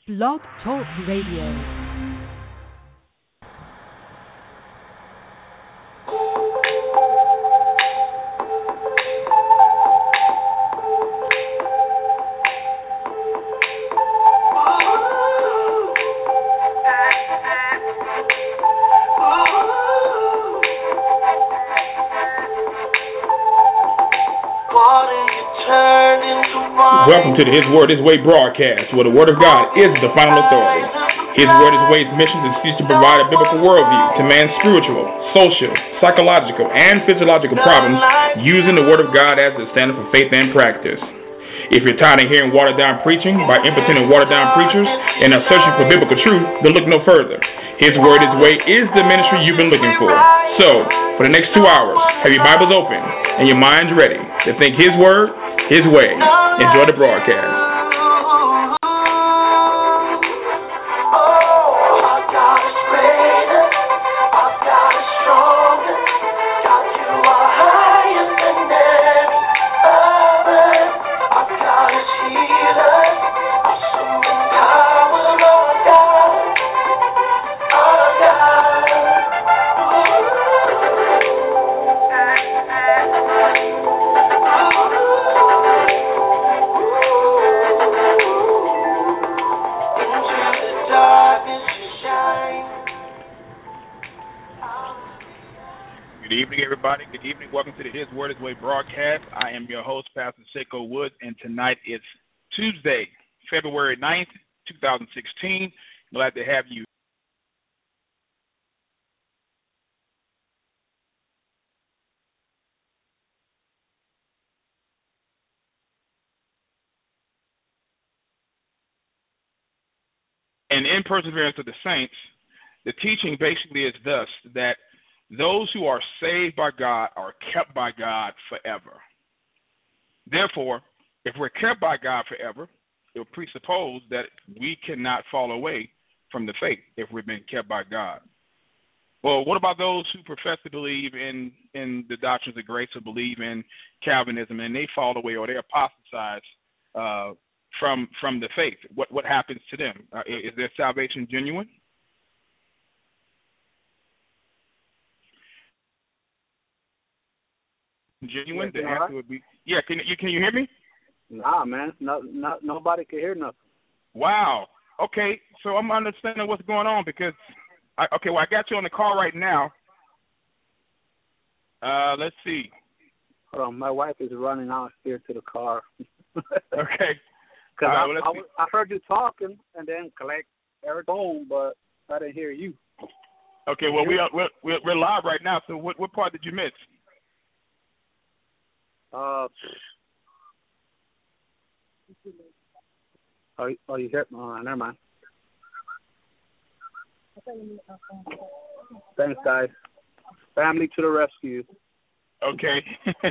Blog Talk Radio. Welcome to the His Word, His Way broadcast, where the Word of God is the final authority. His Word, His Way's mission is to provide a biblical worldview to man's spiritual, social, psychological, and physiological problems using the Word of God as the standard for faith and practice. If you're tired of hearing watered-down preaching by impotent and watered-down preachers and are searching for biblical truth, then look no further. His Word, His Way is the ministry you've been looking for. So, for the next 2 hours, have your Bibles open and your minds ready to think His Word, His Way. Enjoy the broadcast. Good evening. Welcome to the His Word, His Way broadcast. I am your host, Pastor Seiko Woods, and tonight is Tuesday, February 9th, 2016. Glad to have you. And in Perseverance of the Saints, the teaching basically is thus, that those who are saved by God are kept by God forever. Therefore, if we're kept by God forever, it will presuppose that we cannot fall away from the faith if we've been kept by God. Well, what about those who profess to believe in the doctrines of grace, or believe in Calvinism, and they fall away or they apostatize from the faith? What happens to them? Is their salvation genuine? Genuine? The answer would be yeah. Can you hear me? Nah, man. Nobody can hear nothing. Wow. Okay, so I'm understanding what's going on because I got you on the call right now. Let's see. Hold on, my wife is running out here to the car. Okay. Because I heard you talking and then collect Eric home, but I didn't hear you. Okay. Well, we're live right now. So what part did you miss? You hit never mind. Thanks, guys. Family to the rescue. Okay.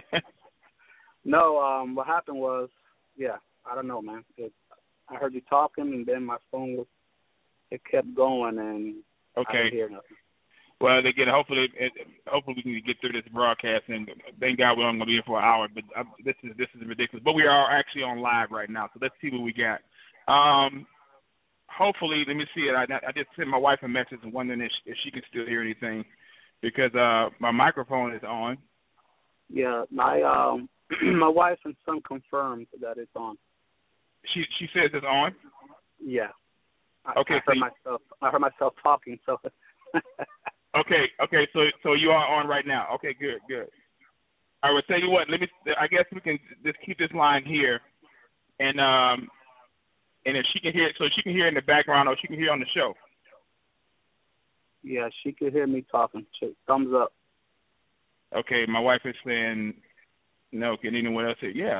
No, what happened was, I don't know, man. I heard you talking, and then my phone kept going, and I didn't hear nothing. Well, again, hopefully we can get through this broadcast, and thank God we're only going to be here for an hour. But this is ridiculous. But we are actually on live right now, so let's see what we got. Hopefully, let me see it. I just sent my wife a message and wondering if she can still hear anything, because my microphone is on. Yeah, my my wife and son confirmed that it's on. She says it's on. Yeah. I heard myself talking, so. Okay, so you are on right now. Okay, good. I will tell you what. I guess we can just keep this line here, and if she can hear it, so she can hear in the background, or she can hear on the show. Yeah, she can hear me talking. Thumbs up. Okay, my wife is saying no. Can anyone else say yeah?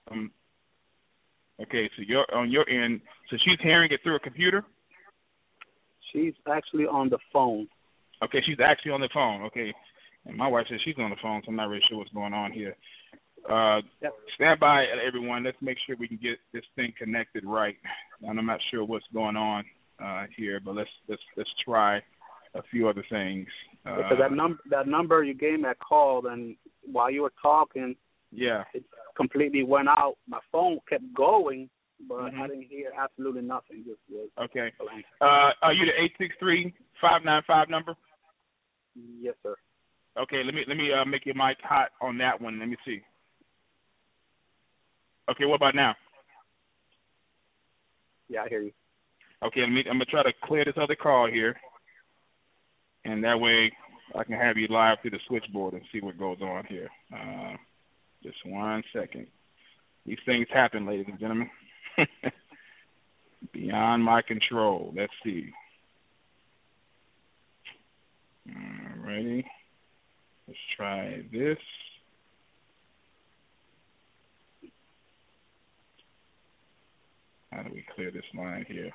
Okay, so you're on your end. So she's hearing it through a computer. She's actually on the phone. Okay, she's actually on the phone. Okay, and my wife says she's on the phone, so I'm not really sure what's going on here. Yep. Stand by, everyone. Let's make sure we can get this thing connected right. And I'm not sure what's going on here, but let's try a few other things. Because that number you gave me, I called, and while you were talking, yeah, it completely went out. My phone kept going, but I didn't hear absolutely nothing. Just was okay. blank. Are you the 863-595 number? Yes, sir. Okay, let me make your mic hot on that one. Let me see. Okay, what about now? Yeah, I hear you. Okay, I'm gonna try to clear this other call here, and that way I can have you live through the switchboard and see what goes on here. Just 1 second. These things happen, ladies and gentlemen. Beyond my control. Let's see. Alrighty. Let's try this. How do we clear this line here?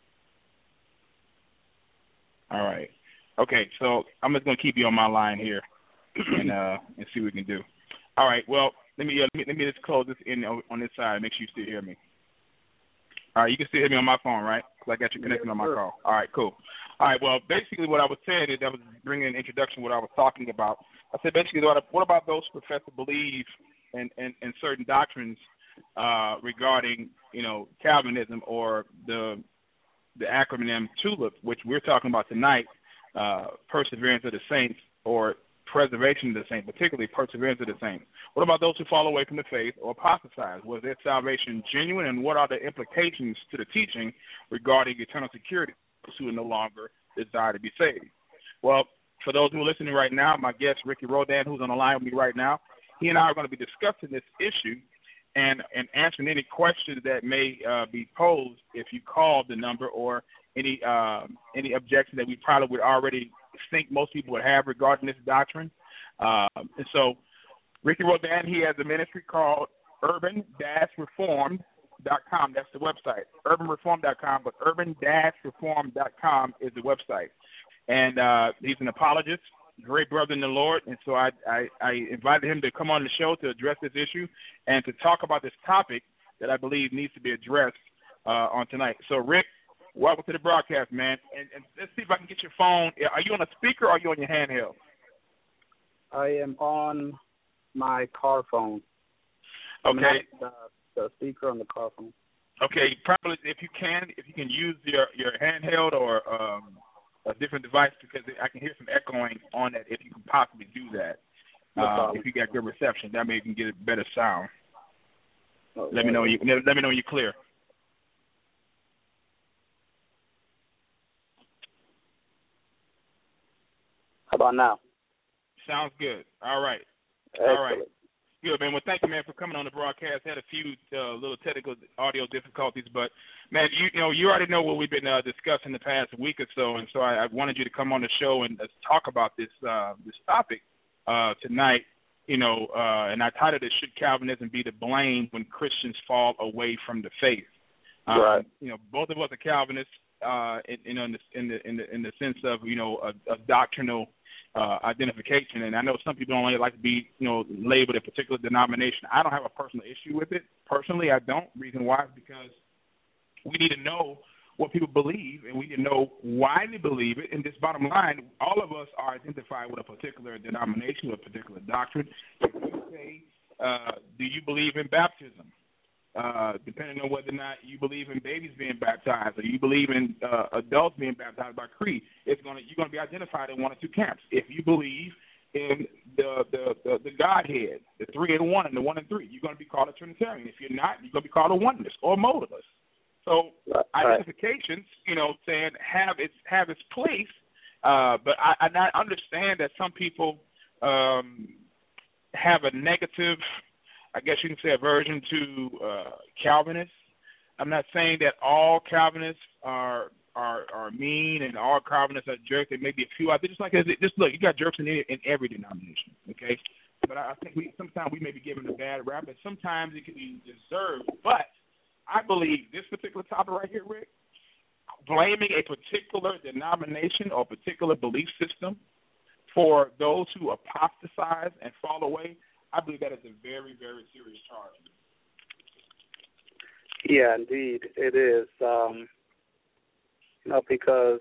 All right. Okay, so I'm just gonna keep you on my line here, and see what we can do. All right. Well, let me just close this in on this side. Make sure you still hear me. All right. You can still hear me on my phone, right? Because I got you connected on my call. All right. Cool. All right. Well, basically, what I was saying is I was bringing an introduction to what I was talking about. I said basically, what about those who profess to believe in certain doctrines regarding, Calvinism or the acronym TULIP, which we're talking about tonight, perseverance of the saints or preservation of the saints, particularly perseverance of the saints. What about those who fall away from the faith or apostatize? Was their salvation genuine, and what are the implications to the teaching regarding eternal security for those who no longer desire to be saved? Well, for those who are listening right now, my guest, Ricky Rodan, who's on the line with me right now, he and I are going to be discussing this issue and answering any questions that may be posed if you call the number, or any objection that we probably would already think most people would have regarding this doctrine. And so Ricky Rodan, he has a ministry called urban-reformed.com. That's the website, urbanreformed.com, but urban-reformed.com is the website. And he's an apologist, great brother in the Lord, and so I invited him to come on the show to address this issue and to talk about this topic that I believe needs to be addressed on tonight. So, Rick, welcome to the broadcast, man. And let's see if I can get your phone. Are you on a speaker or are you on your handheld? I am on my car phone. Okay. The speaker on the car phone. Okay, probably if you can use your handheld or a different device, because I can hear some echoing on it. If you can possibly do that, if you got good reception, that way you can get a better sound. Okay. Let me know when you're clear. How about now? Sounds good. All right. Excellent. All right. Good, man. Well, thank you, man, for coming on the broadcast. Had a few little technical audio difficulties, but, man, you already know what we've been discussing the past week or so, and so I wanted you to come on the show and talk about this topic tonight. And I titled it, "Should Calvinism be to blame when Christians fall away from the faith?" Right. Both of us are Calvinists, in the sense of a doctrinal identification, and I know some people don't like to be labeled a particular denomination. I don't have a personal issue with it. Personally, I don't. Reason why is because we need to know what people believe, and we need to know why they believe it. And this bottom line, all of us are identified with a particular denomination, with a particular doctrine. If you say, do you believe in baptism? Depending on whether or not you believe in babies being baptized, or you believe in adults being baptized by creed, you're going to be identified in one or two camps. If you believe in the Godhead, the 3 in 1 and the 1 in 3, you're going to be called a Trinitarian. If you're not, you're going to be called a oneness or a modalist. So identifications, saying have its place, but I understand that some people have a negative, I guess you can say, aversion to Calvinists. I'm not saying that all Calvinists are mean and all Calvinists are jerks. There may be a few out there. Just look, you got jerks in every denomination, okay? But I think sometimes we may be given a bad rap, and sometimes it can be deserved. But I believe this particular topic right here, Rick, blaming a particular denomination or particular belief system for those who apostatize and fall away, I believe that is a very, very serious charge. Yeah, indeed, it is. Because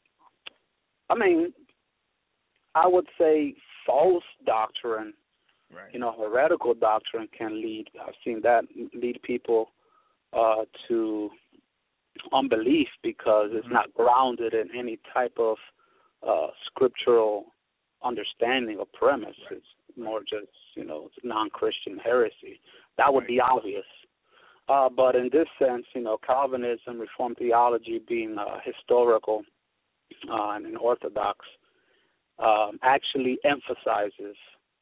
I would say false doctrine heretical doctrine can lead. I've seen that lead people to unbelief because it's not grounded in any type of scriptural understanding or premise. It's more just, it's non-Christian heresy. That would be obvious. But in this sense, Calvinism, Reformed theology being historical and orthodox, actually emphasizes,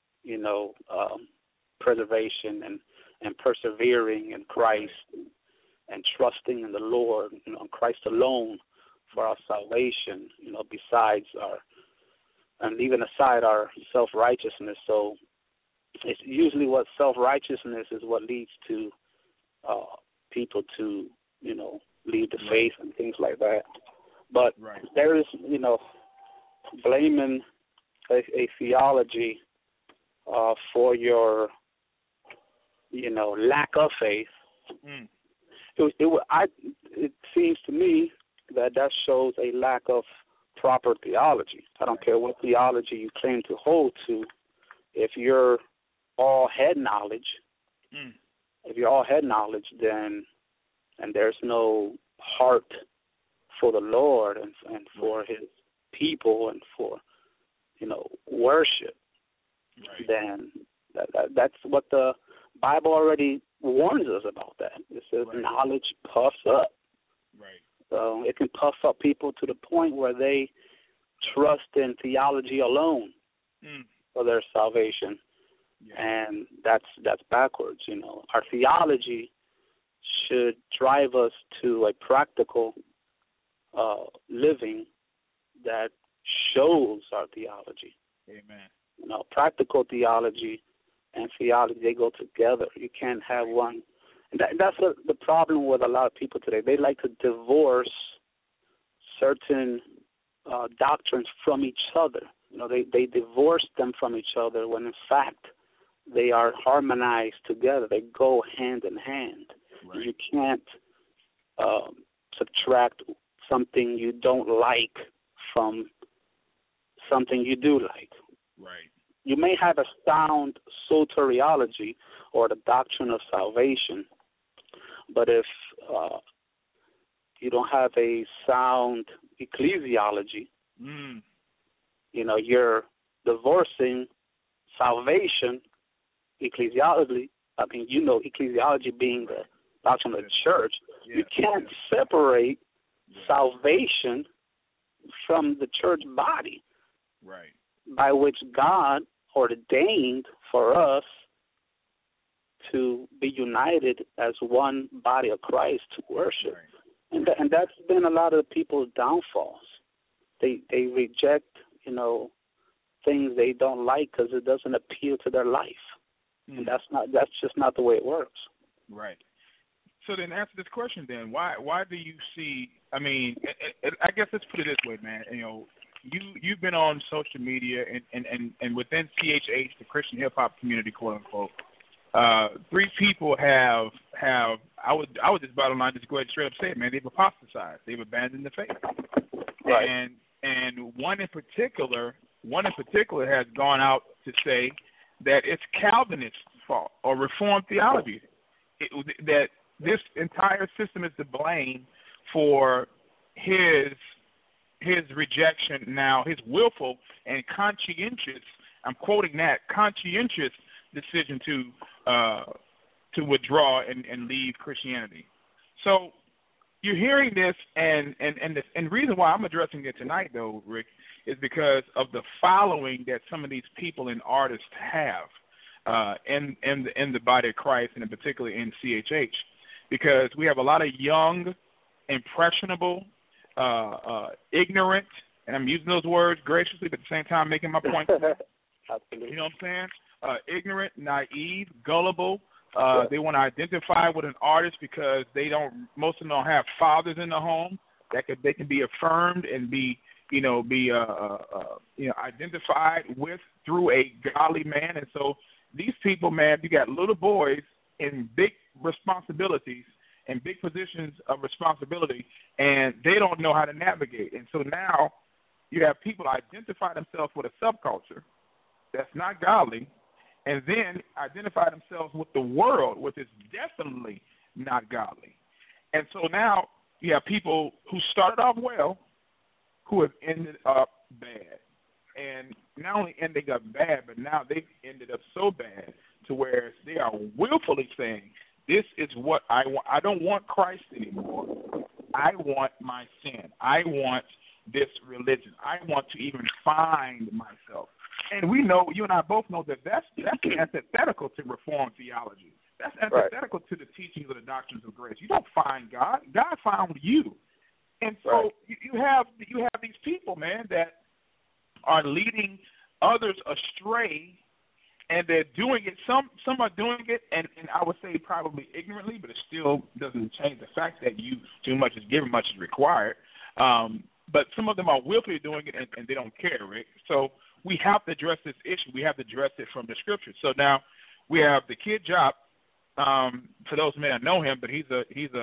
preservation and persevering in Christ and trusting in the Lord, Christ alone for our salvation, besides and leaving aside our self-righteousness. So it's usually what self-righteousness is what leads to people to, leave the faith and things like that. But there is, blaming a theology for your, lack of faith. It seems to me that shows a lack of proper theology. I don't care what theology you claim to hold to. If you're all head knowledge, then and there's no heart for the Lord and for His people and for worship, then that's what the Bible already warns us about. That it says knowledge puffs up. So it can puff up people to the point where they trust in theology alone for their salvation, and that's backwards. Our theology should drive us to a practical living that shows our theology. Amen. Practical theology and theology, they go together. You can't have one. And that's the problem with a lot of people today. They like to divorce certain doctrines from each other. They divorce them from each other when, in fact, they are harmonized together. They go hand in hand. You can't subtract something you don't like from something you do like. You may have a sound soteriology or the doctrine of salvation, but if you don't have a sound ecclesiology, you're divorcing salvation ecclesiology. Ecclesiology being the doctrine of the church. You can't separate salvation from the church body, by which God ordained for us to be united as one body of Christ to worship. And that's been a lot of people's downfalls. They reject, things they don't like because it doesn't appeal to their life. And that's just not the way it works. So then answer this question then. Why do you see, I guess let's put it this way, man. You've been on social media and within CHH, the Christian hip hop community, quote unquote, 3 people have I would just bottom line just go ahead and straight up say it, man, they've apostatized. They've abandoned the faith. And one in particular has gone out to say that it's Calvinist's fault or Reformed theology. That this entire system is to blame for his rejection now, his willful and conscientious, I'm quoting that, conscientious decision to withdraw and leave Christianity. So you're hearing this, and the reason why I'm addressing it tonight, though, Rick, is because of the following that some of these people and artists have in the body of Christ, and in particular in CHH, because we have a lot of young, impressionable, ignorant, and I'm using those words graciously, but at the same time making my point. Absolutely. You know what I'm saying? Ignorant, naive, gullible. They want to identify with an artist because most of them don't have fathers in the home they can be affirmed and be identified with through a godly man. And so these people, man, you got little boys in big responsibilities and big positions of responsibility, and they don't know how to navigate. And so now you have people identify themselves with a subculture that's not godly, and then identify themselves with the world, which is definitely not godly. And so now you have people who started off well who have ended up bad. And not only ending up bad, but now they've ended up so bad to where they are willfully saying, this is what I want. I don't want Christ anymore. I want my sin. I want this religion. I want to even find myself. And we know, you and I both know that that's antithetical to Reformed theology. That's antithetical to the teachings of the doctrines of grace. You don't find God. God found you. And so you have these people, man, that are leading others astray, and they're doing it. Some are doing it, and I would say probably ignorantly, but it still doesn't change the fact that you too much is given, much is required. But some of them are willfully doing it, and they don't care, Rick. So we have to address this issue. We have to address it from the scriptures. So now we have the Kid Jop. For those who may not know him, but he's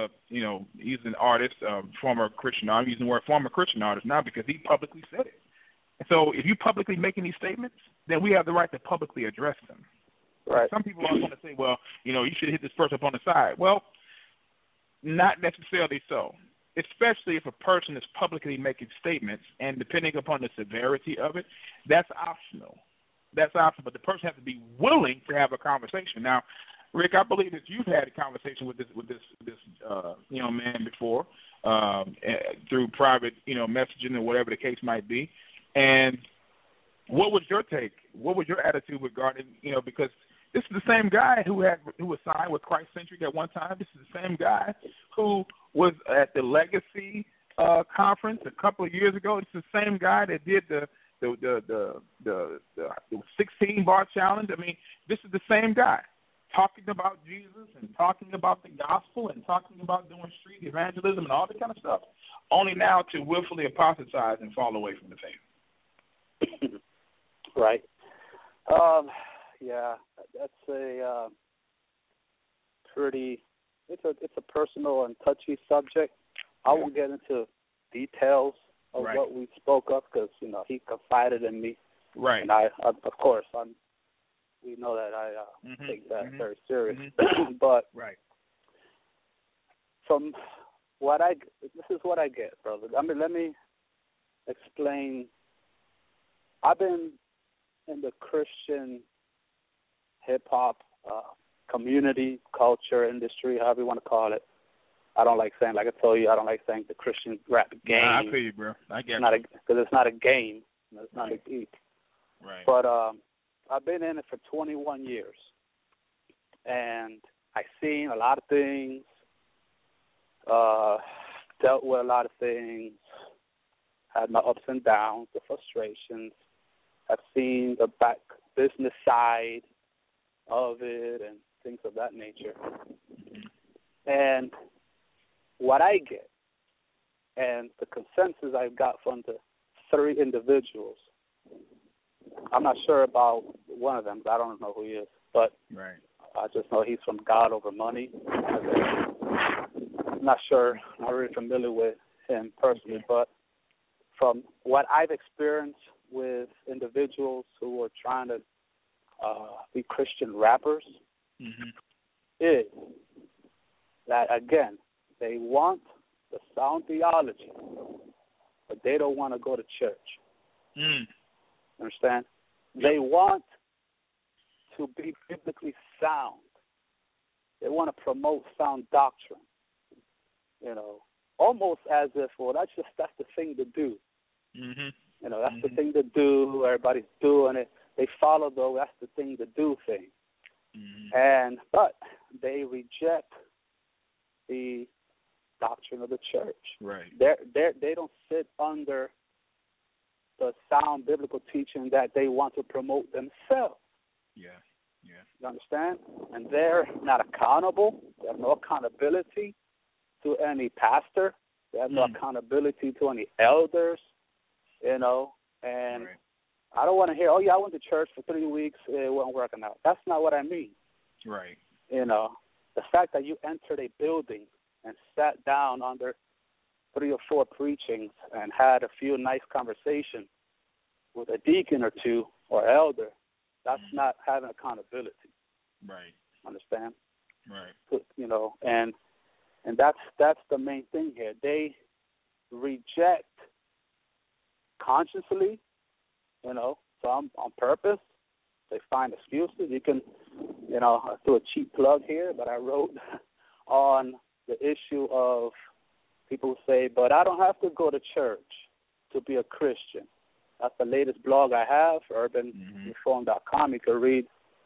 an artist, former Christian. I'm using the word former Christian artist now because he publicly said it. And so if you publicly making these statements, then we have the right to publicly address them. Right. Some people are going to say, well, you should hit this person up on the side. Well, not necessarily so, especially if a person is publicly making statements, and depending upon the severity of it, that's optional. That's optional, but the person has to be willing to have a conversation. Now, Rick, I believe that you've had a conversation with this young man before through private, messaging or whatever the case might be. And what was your take? What was your attitude regarding, because this is the same guy who was signed with Christ Centric at one time. This is the same guy who was at the Legacy conference a couple of years ago. It's the same guy that did the 16-bar challenge. I mean, this is the same guy talking about Jesus and talking about the gospel and talking about doing street evangelism and all that kind of stuff, only now to willfully apostatize and fall away from the faith. Right. Yeah, that's a pretty. It's a personal and touchy subject. I won't get into details of what we spoke of because he confided in me. Right. And I of course, we know that I take that very serious. But from this is what I get, brother. I mean, let me explain. I've been in the Christian hip-hop community, culture, industry, however you want to call it. I don't like saying, like I told you, I don't like saying the Christian rap game. Nah, I feel you, bro. I get it. Because it's not a game. It's not a geek. Right. But I've been in it for 21 years. And I've seen a lot of things, dealt with a lot of things, had my ups and downs, the frustrations. I've seen the back business side of it and things of that nature. And what I get, and the consensus I've got from the three individuals, I'm not sure about one of them, I don't know who he is, but I just know he's from God Over Money. I'm not sure, not really familiar with him personally, but from what I've experienced with individuals who are trying to be Christian rappers, is that, again, they want the sound theology, but they don't want to go to church. Understand? They want to be biblically sound. They want to promote sound doctrine. Almost as if, well, that's the thing to do. That's the thing to do. Everybody's doing it. They follow that's the thing to do thing. But they reject the doctrine of the church. Right. They don't sit under the sound biblical teaching that they want to promote themselves. Yeah. You understand? And they're not accountable. They have no accountability to any pastor. They have no accountability to any elders, and I don't want to hear, I went to church for 3 weeks, it wasn't working out. That's not what I mean. Right. The fact that you entered a building and sat down under 3 or 4 preachings and had a few nice conversations with a deacon or two or elder That's not having accountability. Right. Understand? Right. You know, and that's the main thing here. They reject consciously, you know, some on purpose. They find excuses. You can, you know, I threw a cheap plug here, but I wrote on the issue of people who say, but I don't have to go to church to be a Christian. That's the latest blog I have, urbanreform.com. You can read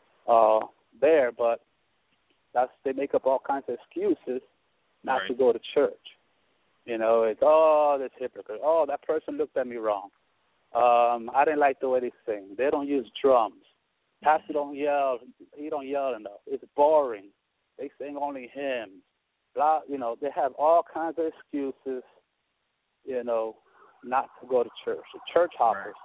there, but they make up all kinds of excuses not to go to church. You know, it's, this hypocrite. Oh, that person looked at me wrong. I didn't like the way they sing. They don't use drums. Pastor don't yell. He don't yell enough. It's boring. They sing only hymns. Blah, you know, they have all kinds of excuses, you know, not to go to church. The church hoppers,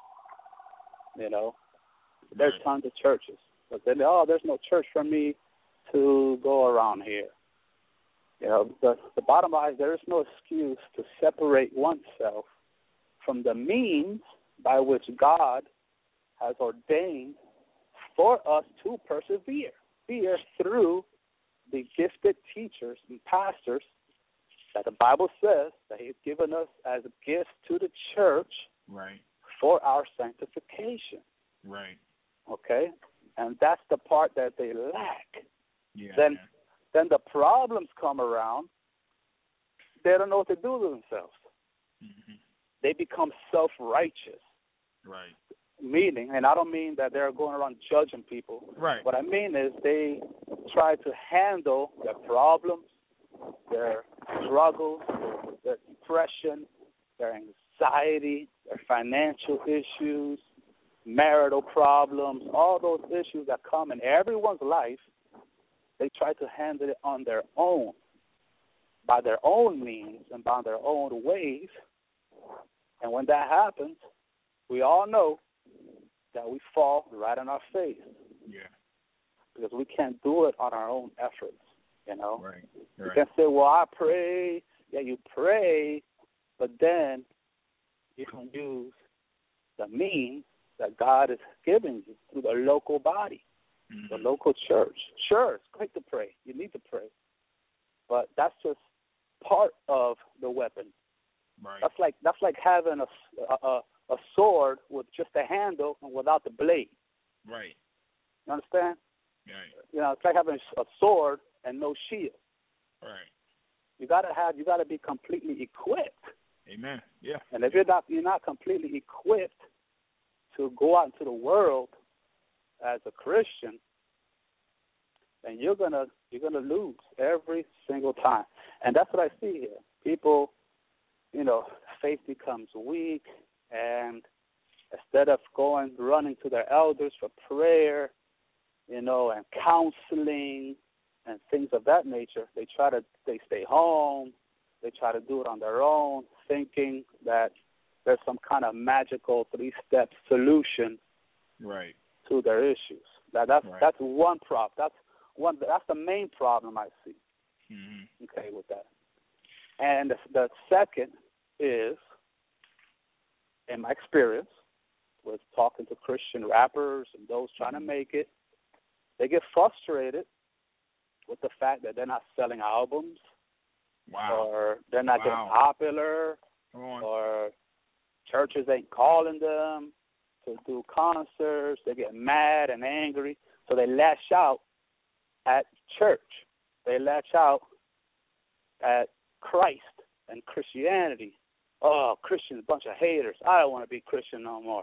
you know. There's tons of churches. But then, there's no church for me to go around here. You know, the bottom line is there is no excuse to separate oneself from the means by which God has ordained for us to persevere through the gifted teachers and pastors that the Bible says that He's given us as gifts to the church for our sanctification. Right. Okay? And that's the part that they lack. Yeah. Then the problems come around. They don't know what to do with themselves. Mm-hmm. They become self-righteous. Right. Meaning, and I don't mean that they're going around judging people. Right. What I mean is they try to handle their problems, their struggles, their depression, their anxiety, their financial issues, marital problems, all those issues that come in everyone's life. They try to handle it on their own, by their own means and by their own ways. And when that happens, we all know that we fall right on our face. Yeah. Because we can't do it on our own efforts, you know. Right. You can say, well, I pray. Yeah, you pray, but then you can use the means that God is giving you through the local body, the local church. Sure, it's great to pray. You need to pray. But that's just part of the weapon. Right. That's like having a sword with just a handle and without the blade. Right. You understand? Right. You know, it's like having a sword and no shield. Right. You gotta be completely equipped. Amen. Yeah. And if you're not completely equipped to go out into the world as a Christian, then you're gonna lose every single time. And that's what I see here. People, you know, faith becomes weak, and instead of running to their elders for prayer, you know, and counseling and things of that nature, they stay home, they try to do it on their own, thinking that there's some kind of magical 3-step solution to their issues. That's one problem. That's the main problem I see. Mm-hmm. Okay, with that. And the second is, in my experience with talking to Christian rappers and those trying to make it, they get frustrated with the fact that they're not selling albums, or they're not getting popular, or churches ain't calling them to do concerts. They get mad and angry, so they lash out at church. They lash out at Christ and Christianity. Oh, Christians, a bunch of haters. I don't want to be Christian no more.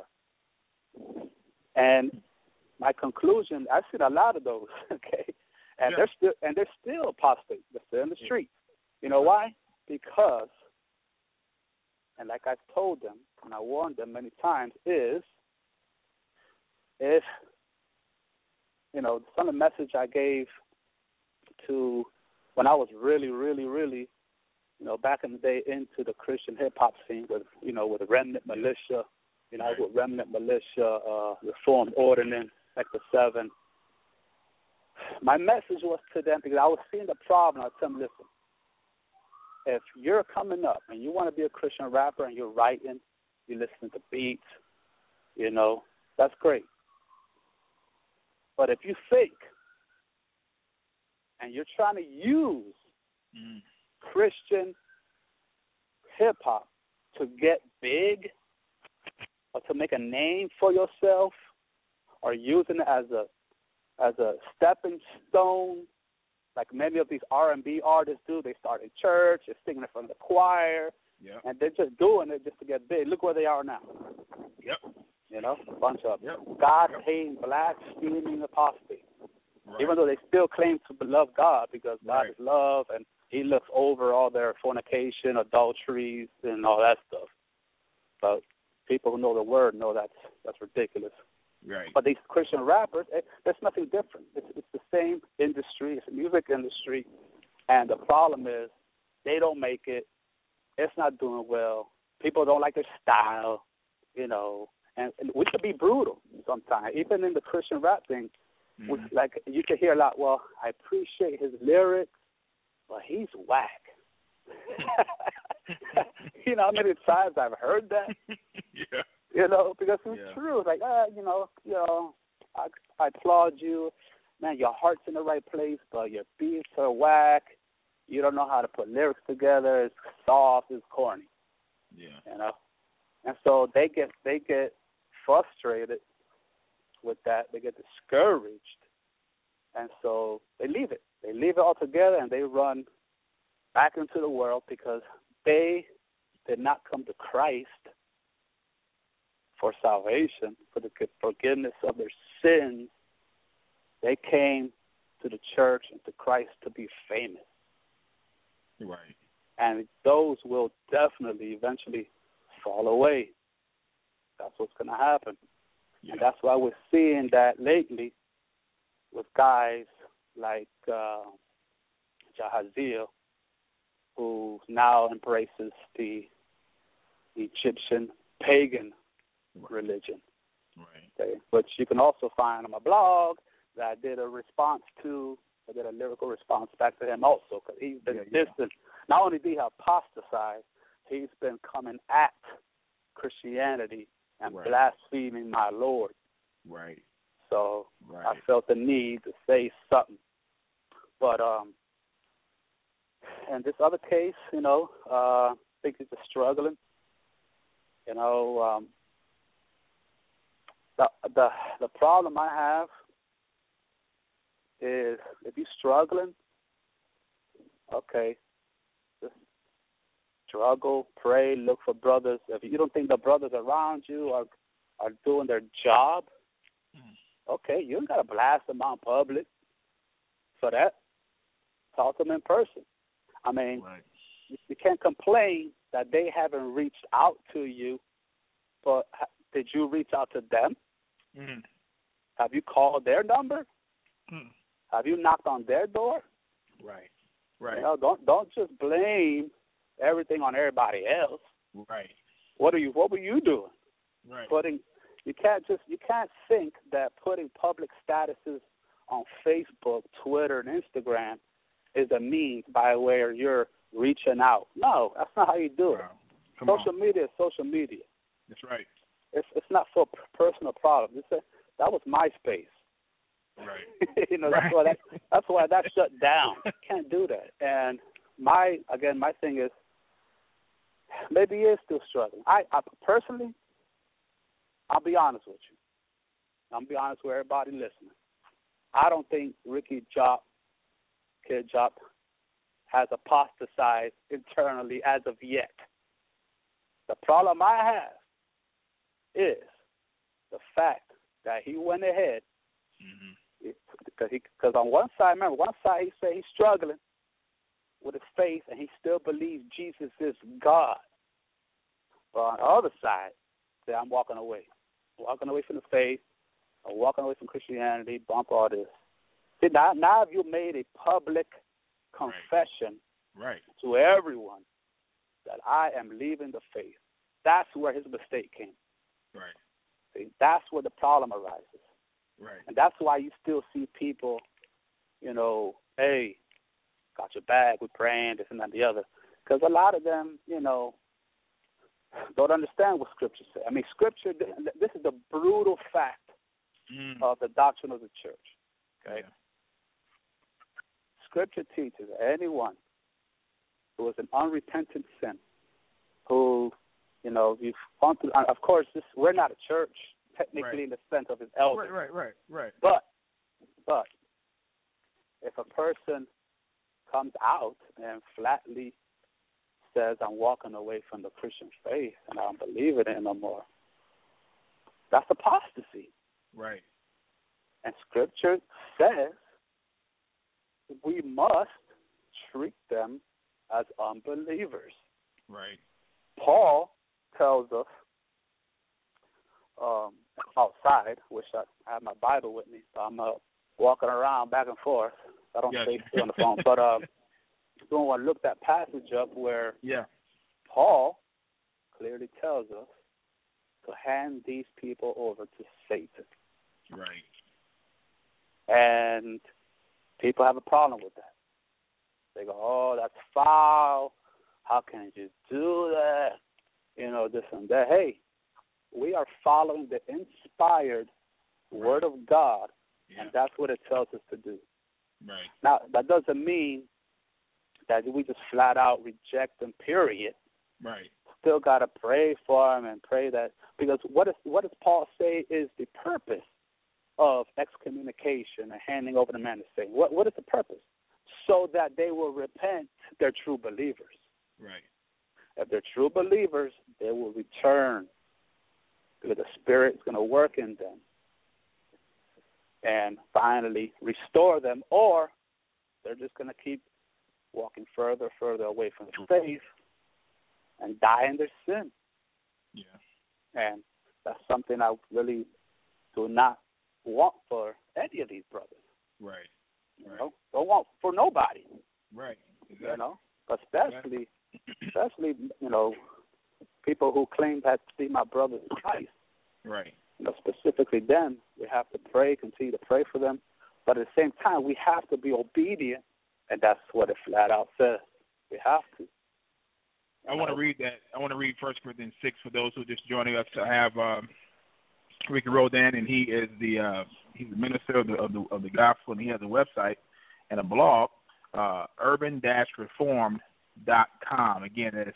And my conclusion, I've seen a lot of those, okay? And they're still apostate. They're still in the street. You know why? Because, and like I've told them, and I warned them many times, is if, you know, some of the message I gave to when I was really, really, really, you know, back in the day into the Christian hip-hop scene with Remnant Militia. You know, I was with Remnant Militia, Reformed Ordinance, Sector 7. My message was to them, because I was seeing the problem. I was telling them, listen, if you're coming up and you want to be a Christian rapper and you're writing, you're listening to beats, you know, that's great. But if you think and you're trying to use Christian hip-hop to get big or to make a name for yourself, or using it as a stepping stone, like many of these R&B artists do. They start in church, they're singing it from the choir, and they're just doing it just to get big. Look where they are now. You know, a bunch of God-hating, blaspheming apostates. Right. Even though they still claim to love God, because God is love, and he looks over all their fornication, adulteries, and all that stuff. But people who know the word know that's ridiculous. Right. But these Christian rappers, there's nothing different. It's the same industry. It's a music industry. And the problem is they don't make it. It's not doing well. People don't like their style, you know. And we could be brutal sometimes. Even in the Christian rap thing, like you can hear a lot, well, I appreciate his lyrics, but he's whack. You know how many times I've heard that? You know, because it's true. It's like, you know, I applaud you. Man, your heart's in the right place, but your beats are whack. You don't know how to put lyrics together. It's soft. It's corny. Yeah. You know? And so they get frustrated with that. They get discouraged. And so they leave it. They leave it altogether, and they run back into the world because they did not come to Christ for salvation, for the forgiveness of their sins. They came to the church and to Christ to be famous. Right. And those will definitely eventually fall away. That's what's going to happen. Yeah. And that's why we're seeing that lately with guys like Jahaziel, who now embraces the Egyptian pagan religion. Right. Okay? Which you can also find on my blog that I did a response to. I did a lyrical response back to him also, because he's been distant. Not only did he apostatize, he's been coming at Christianity and blaspheming my Lord. Right. So I felt the need to say something. But in this other case, you know, I think he's just struggling. You know, the problem I have is if you're struggling, okay, just struggle, pray, look for brothers. If you don't think the brothers around you are doing their job, okay, you don't got to blast them out in public for that. Talk to them in person. I mean, you can't complain that they haven't reached out to you, but did you reach out to them? Have you called their number? Have you knocked on their door? Right. You know, don't just blame everything on everybody else. Right. What were you doing? Right. You can't think that putting public statuses on Facebook, Twitter, and Instagram is a means by where you're reaching out. No, that's not how you do it. Social media is social media. That's right. It's not for personal problems. That was MySpace. Right. You know, that's why that shut down. Can't do that. And my thing is, maybe he is still struggling. I personally, I'll be honest with you. I'll be honest with everybody listening. I don't think Ricky Kid Jop, has apostatized internally as of yet. The problem I have is the fact that he went ahead, because on one side he said he's struggling with his faith and he still believes Jesus is God. But on the other side, say I'm walking away from the faith, I'm walking away from Christianity, bump all this. See, now you made a public confession to everyone that I am leaving the faith. That's where his mistake came. Right. See, that's where the problem arises. Right. And that's why you still see people, you know, hey, got your back, we're praying, this and that and the other. Because a lot of them, you know, don't understand what Scripture says. I mean, Scripture, this is the brutal fact of the doctrine of the church. Okay? Yeah. Scripture teaches anyone who is an unrepentant sin, who, you've gone through, of course, we're not a church, technically, in the sense of his elders. Right. But if a person comes out and flatly says, I'm walking away from the Christian faith and I don't believe in it no more, that's apostasy. Right. And Scripture says we must treat them as unbelievers. Right. Paul tells us outside, wish I had my Bible with me, so I'm walking around back and forth. I don't stay still on the phone. But someone looked that passage up where Paul clearly tells us to hand these people over to Satan. Right. And people have a problem with that. They go, oh, that's foul. How can you do that? This and that. Hey, we are following the inspired Word of God, and that's what it tells us to do. Right. Now, that doesn't mean that we just flat out reject them, period. Right. Still got to pray for them and pray that, because what does Paul say is the purpose of excommunication and handing over the man to Satan? What is the purpose? So that they will repent, they're true believers. Right. If they're true believers, they will return, because the Spirit's going to work in them and finally restore them, or they're just going to keep walking further away from the faith and die in their sin. Yeah. And that's something I really do not want for any of these brothers. Right. Don't want for nobody. Right. Exactly. Especially people who claim that to be my brothers in Christ. Right. Specifically them, we have to continue to pray for them. But at the same time, we have to be obedient, and that's what it flat out says. We have to. I want to read that. I want to read 1 Corinthians 6 for those who are just joining us to have Ricky Roldan, and he is he's the minister of the gospel, and he has a website and a blog, urban-reformed.com. Again, that is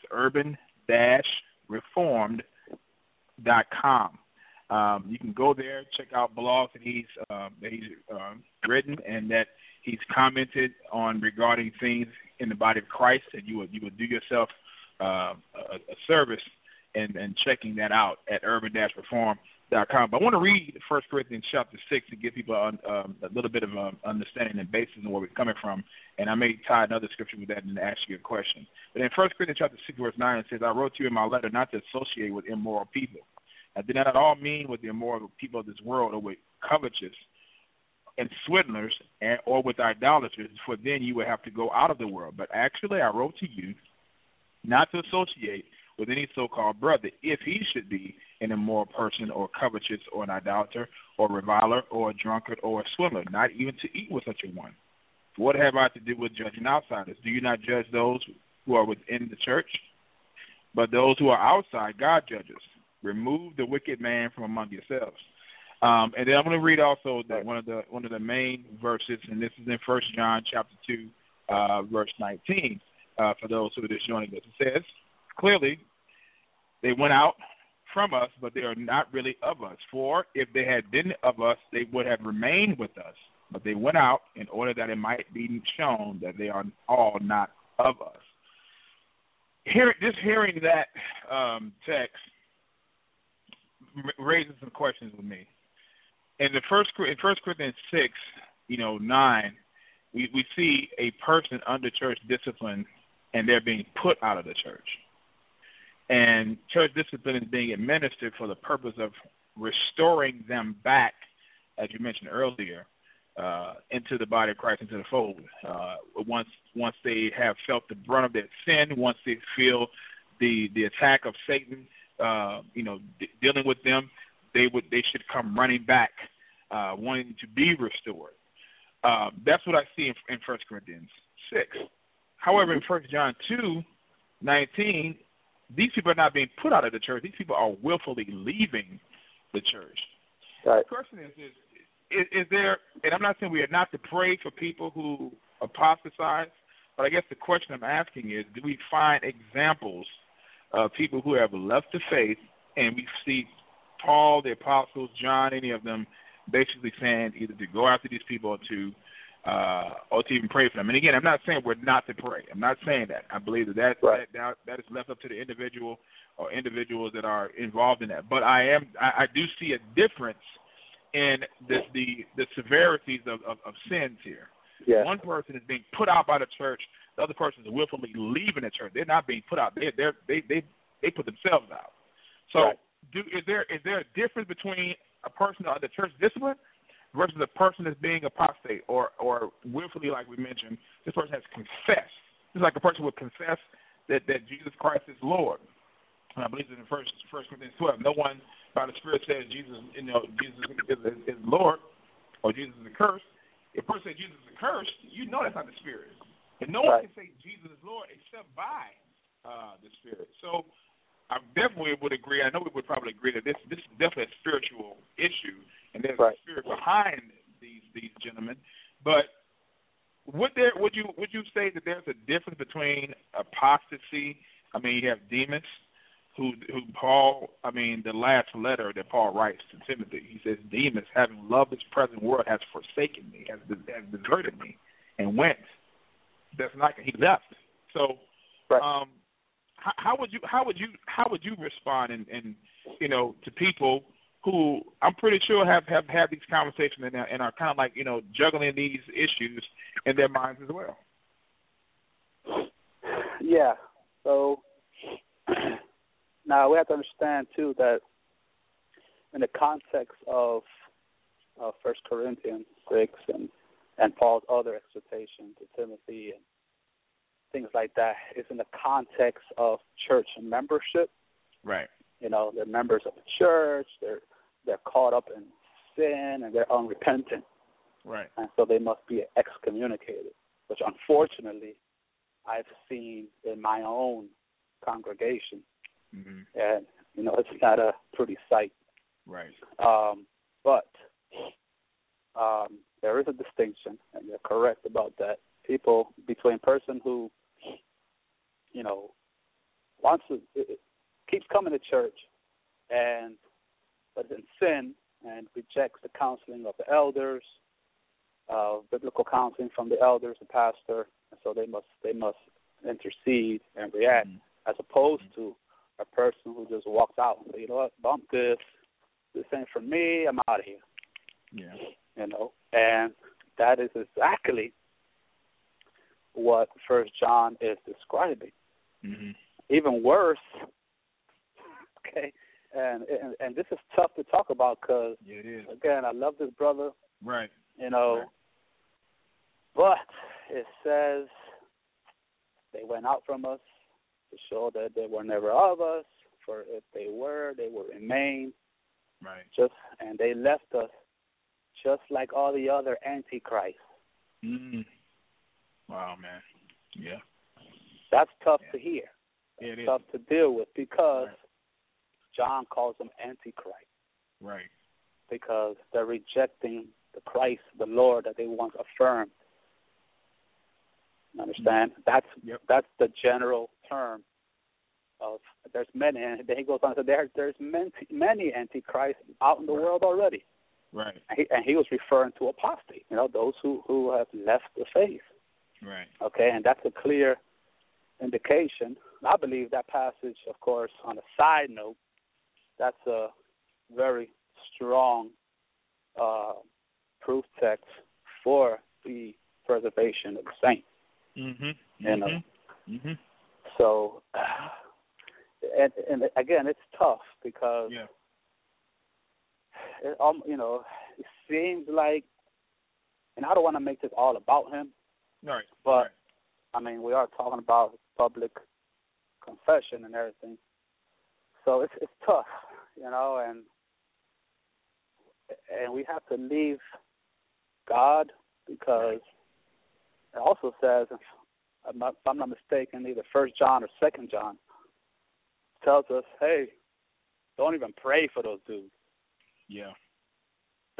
urban-reformed.com. You can go there, check out blogs that he's written and that he's commented on regarding things in the body of Christ, and you would do yourself a service and checking that out at urban-reformed.com. But I want to read 1 Corinthians chapter 6 to give people a little bit of understanding and basis on where we're coming from, and I may tie another scripture with that and ask you a question. But in 1 Corinthians chapter 6, verse 9, it says, I wrote to you in my letter not to associate with immoral people. I did not at all mean with the immoral people of this world, or with covetous and swindlers, or with idolaters, for then you would have to go out of the world. But actually I wrote to you not to associate with any so-called brother, if he should be an immoral person, or covetous, or an idolater, or reviler, or a drunkard, or a swindler, not even to eat with such a one. What have I to do with judging outsiders? Do you not judge those who are within the church? But those who are outside, God judges. Remove the wicked man from among yourselves. And then I'm going to read also one of the main verses, and this is in 1 John chapter 2, verse 19. For those who are just joining us, it says clearly, they went out from us, but they are not really of us. For if they had been of us, they would have remained with us. But they went out in order that it might be shown that they are all not of us. Hearing that text raises some questions with me. In 1 Corinthians 6, 9, we see a person under church discipline, and they're being put out of the church. And church discipline is being administered for the purpose of restoring them back, as you mentioned earlier, into the body of Christ, into the fold. Once they have felt the brunt of their sin, once they feel the attack of Satan, dealing with them, they should come running back, wanting to be restored. That's what I see in 1 Corinthians 6. However, in 1 John 2:19, these people are not being put out of the church. These people are willfully leaving the church. Right. The question is there, and I'm not saying we are not to pray for people who apostatize, but I guess the question I'm asking is, do we find examples of people who have left the faith, and we see Paul, the apostles, John, any of them, basically saying either to go after these people or to even pray for them. And again, I'm not saying we're not to pray. I'm not saying that. I believe that is left up to the individual or individuals that are involved in that. But I do see a difference in the severities of sins here. Yeah. One person is being put out by the church. The other person is willfully leaving the church. They're not being put out. They put themselves out. So is there a difference between a person under church discipline versus a person that's being apostate or willfully, like we mentioned, this person has confessed. Just like a person would confess that Jesus Christ is Lord. And I believe it's in 1 Corinthians 12. No one by the Spirit says Jesus is Lord or Jesus is accursed. If a person says Jesus is accursed, you know that's not the Spirit. And no one can say Jesus is Lord except by the Spirit. So I definitely would agree. I know we would probably agree that this is definitely a spiritual issue, and there's a spirit behind these gentlemen. But would you say that there's a difference between apostasy? I mean, you have Demas, who Paul, the last letter that Paul writes to Timothy, he says, Demas, having loved this present world, has forsaken me, has deserted me, and went. That's not, he left. So, how would you respond and to people who I'm pretty sure have had these conversations and are kind of like juggling these issues in their minds as well? Yeah. So now we have to understand too that in the context of 1 Corinthians 6 and Paul's other exhortation to Timothy and things like that is in the context of church membership. Right. They're members of the church. They're caught up in sin and they're unrepentant. Right. And so they must be excommunicated, which unfortunately I've seen in my own congregation. Mm-hmm. And, it's not a pretty sight. Right. But there is a distinction, and you're correct about that. People, between a person who, wants to, keeps coming to church but is in sin and rejects the counseling of the elders, biblical counseling from the elders, the pastor, and so they must intercede and react, as opposed to a person who just walks out and says, you know what, bump this ain't for me, I'm out of here. Yeah. And that is exactly what 1 John is describing. Mm-hmm. Even worse, okay, and this is tough to talk about because, it is. Again, I love this brother. Right. Right. But it says they went out from us to show that they were never of us, for if they would remain. Right. And they left us just like all the other antichrists. Mm. Wow, man. Yeah. That's tough to hear. It is tough to deal with because John calls them antichrist. Right. Because they're rejecting the Christ, the Lord that they once affirmed. You understand? That's the general term of there's many, and then he goes on to say there's many antichrists out in the world already. Right. And he was referring to apostate, those who have left the faith. Right. Okay, and that's a clear indication. I believe that passage, of course, on a side note, that's a very strong proof text for the preservation of the saints. Mm-hmm. So, and again, it's tough because it seems like, and I don't want to make this all about him, right? But we are talking about public confession and everything, so it's tough, and we have to leave God because it also says, if I'm not mistaken, either 1 John or 2 John tells us, hey, don't even pray for those dudes. Yeah.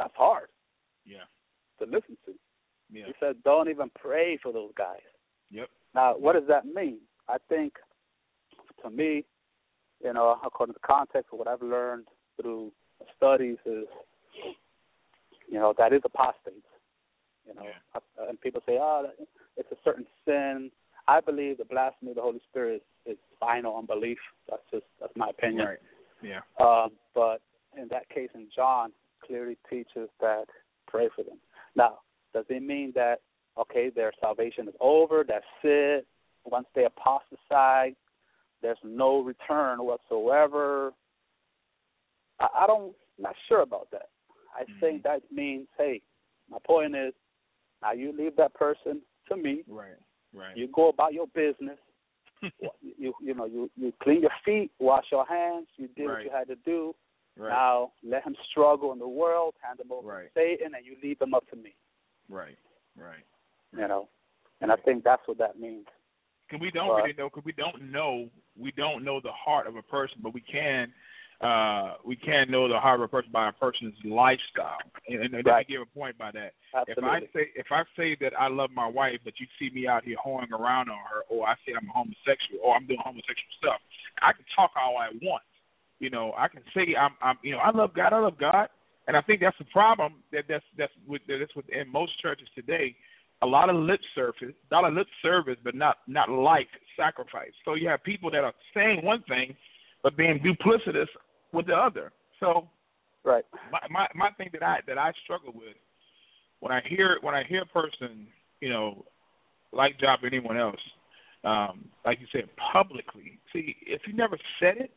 that's hard. Yeah. To listen to. Yeah. He said, don't even pray for those guys. Yep. Now, what does that mean? I think, to me, according to context of what I've learned through studies is, that is apostates. And people say, it's a certain sin. I believe the blasphemy of the Holy Spirit is final unbelief. That's my opinion. Right. Yeah. But in that case, in John, clearly teaches that pray for them. Now, does it mean that, okay, their salvation is over, that's it, once they apostatize, there's no return whatsoever? I'm not sure about that. I think that means, hey, my point is, now you leave that person to me. Right. You go about your business. you clean your feet, wash your hands. You did what you had to do. Right. Now let him struggle in the world, hand him over to Satan, and you leave him up to me. Right. And I think that's what that means. Because we don't really know. Because we don't know the heart of a person, but we can know the heart of a person by a person's lifestyle. And let me give a point by that. Absolutely. If I say that I love my wife, but you see me out here hoeing around on her, or I say I'm a homosexual, or I'm doing homosexual stuff, I can talk all I want. I can say I'm I love God, and I think that's the problem that's within most churches today. A lot of lip service, but not life sacrifice. So you have people that are saying one thing, but being duplicitous with the other. So, right. My thing that I struggle with when I hear a person, like Job or anyone else, like you said, publicly. See, if you never said it,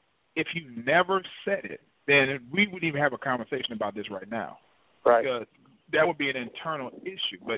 then we wouldn't even have a conversation about this right now. Right. Because that would be an internal issue. But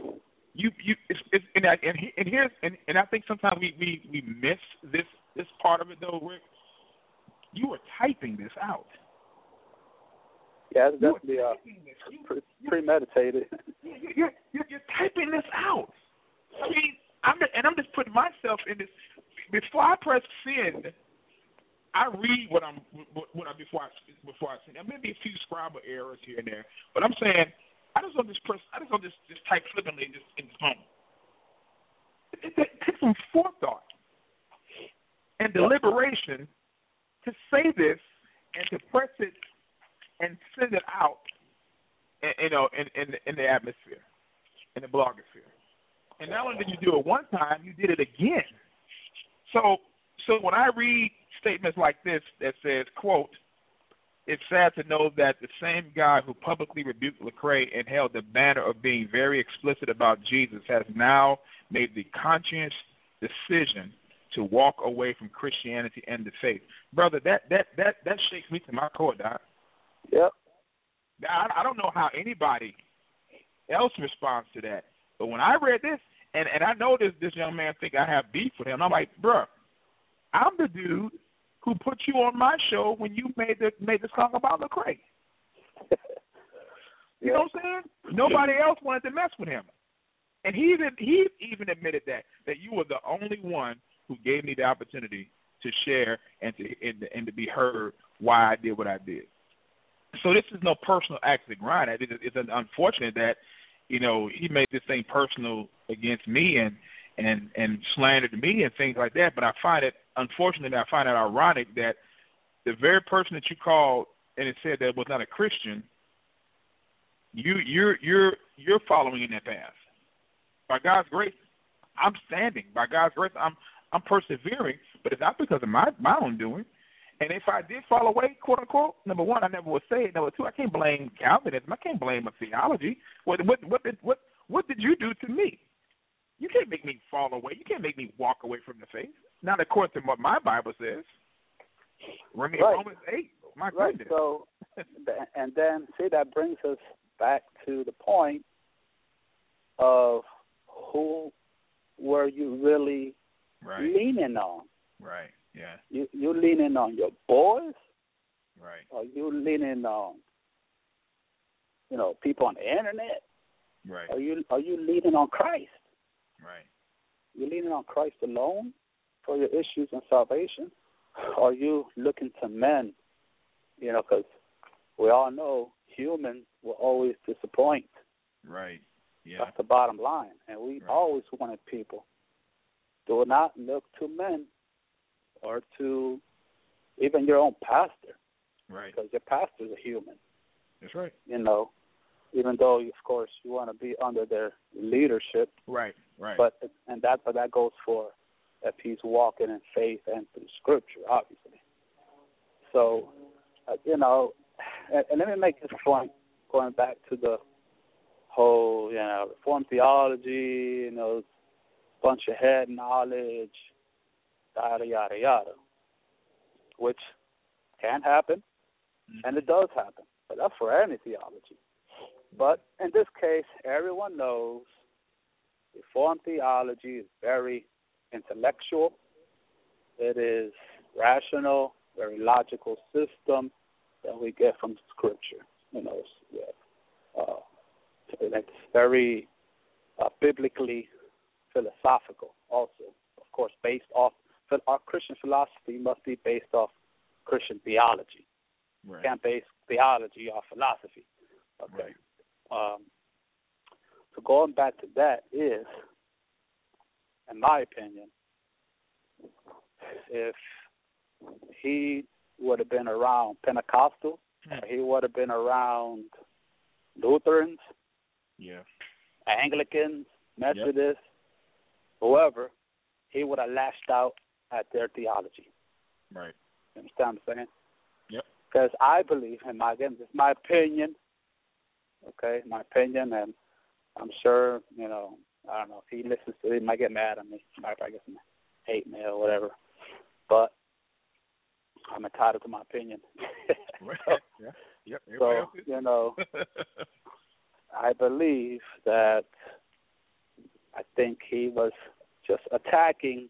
I think sometimes we miss this part of it though, Rick. You were typing this out. Yeah, it's definitely premeditated. You're typing this out. I mean, I'm just putting myself in this. Before I press send, I read before I send. There may be a few scribal errors here and there, but I'm saying I just don't just type flippantly just in the phone. It takes some forethought and deliberation to say this and to press it and send it out, in the atmosphere, in the blogosphere. And not only did you do it one time, you did it again. So when I read statements like this that says, quote, "It's sad to know that the same guy who publicly rebuked Lecrae and held the banner of being very explicit about Jesus has now made the conscious decision to walk away from Christianity and the faith." Brother, that shakes me to my core, Doc. Yep. I don't know how anybody else responds to that, but when I read this, and I know this young man think I have beef with him, I'm like, bro, I'm the dude who put you on my show when you made the song about Lecrae. You know what I'm saying? Nobody else wanted to mess with him, and he even admitted that you were the only one who gave me the opportunity to share and to be heard why I did what I did. So this is no personal act to grind. It's unfortunate that he made this thing personal against me and slandered me and things like that. But I find it ironic that the very person that you called and it said that was not a Christian, you're following in that path. By God's grace, I'm standing. By God's grace, I'm persevering, but it's not because of my own doing. And if I did fall away, quote unquote, number one, I never would say it. Number two, I can't blame Calvinism. I can't blame a theology. What did you do to me? You can't make me fall away. You can't make me walk away from the faith. Not according to what my Bible says. Romans 8. My goodness. So, and then see, that brings us back to the point of who were you really leaning on? Right. Yeah. You leaning on your boys? Right. Or you leaning on, people on the internet? Right. Are you leaning on Christ? Right. You leaning on Christ alone for your issues and salvation? Or are you looking to men? Because we all know humans will always disappoint. Right. Yeah. That's the bottom line. And we always wanted people, do not look to men or to even your own pastor. Right. Because your pastor's a human. That's right. You know, even though, of course, you want to be under their leadership. Right. Right. But that goes for if he's walking in faith and through Scripture, obviously. So, you know, and let me make this point, going back to the whole, you know, Reformed theology, you know, bunch of head knowledge, yada, yada, yada, which can happen, and it does happen. But that's for any theology. But in this case, everyone knows Reformed theology is very intellectual. It is rational, very logical system that we get from Scripture. You know, it's very biblically philosophical also. Of course, based off, our Christian philosophy must be based off Christian theology. Right. Can't base theology off philosophy. Okay. Right. So going back to that is, in my opinion, if he would have been around Pentecostals, or he would have been around Lutherans, Anglicans, Methodists, whoever, he would have lashed out at their theology. Right. You understand what I'm saying? Yep. Because I believe, again, this is my opinion, okay, and I'm sure, you know, I don't know, if he listens to it, he might get mad at me. He might probably get some hate mail or whatever. But I'm entitled to my opinion. Right. Yeah. Yep. So, you know, I believe that I think he was just attacking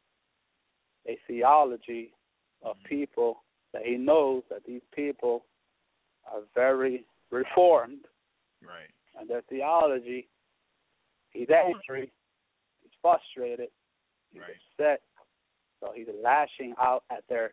a theology of people that he knows that these people are very reformed. Right. And their theology, he's angry, he's frustrated, he's upset, so he's lashing out at their,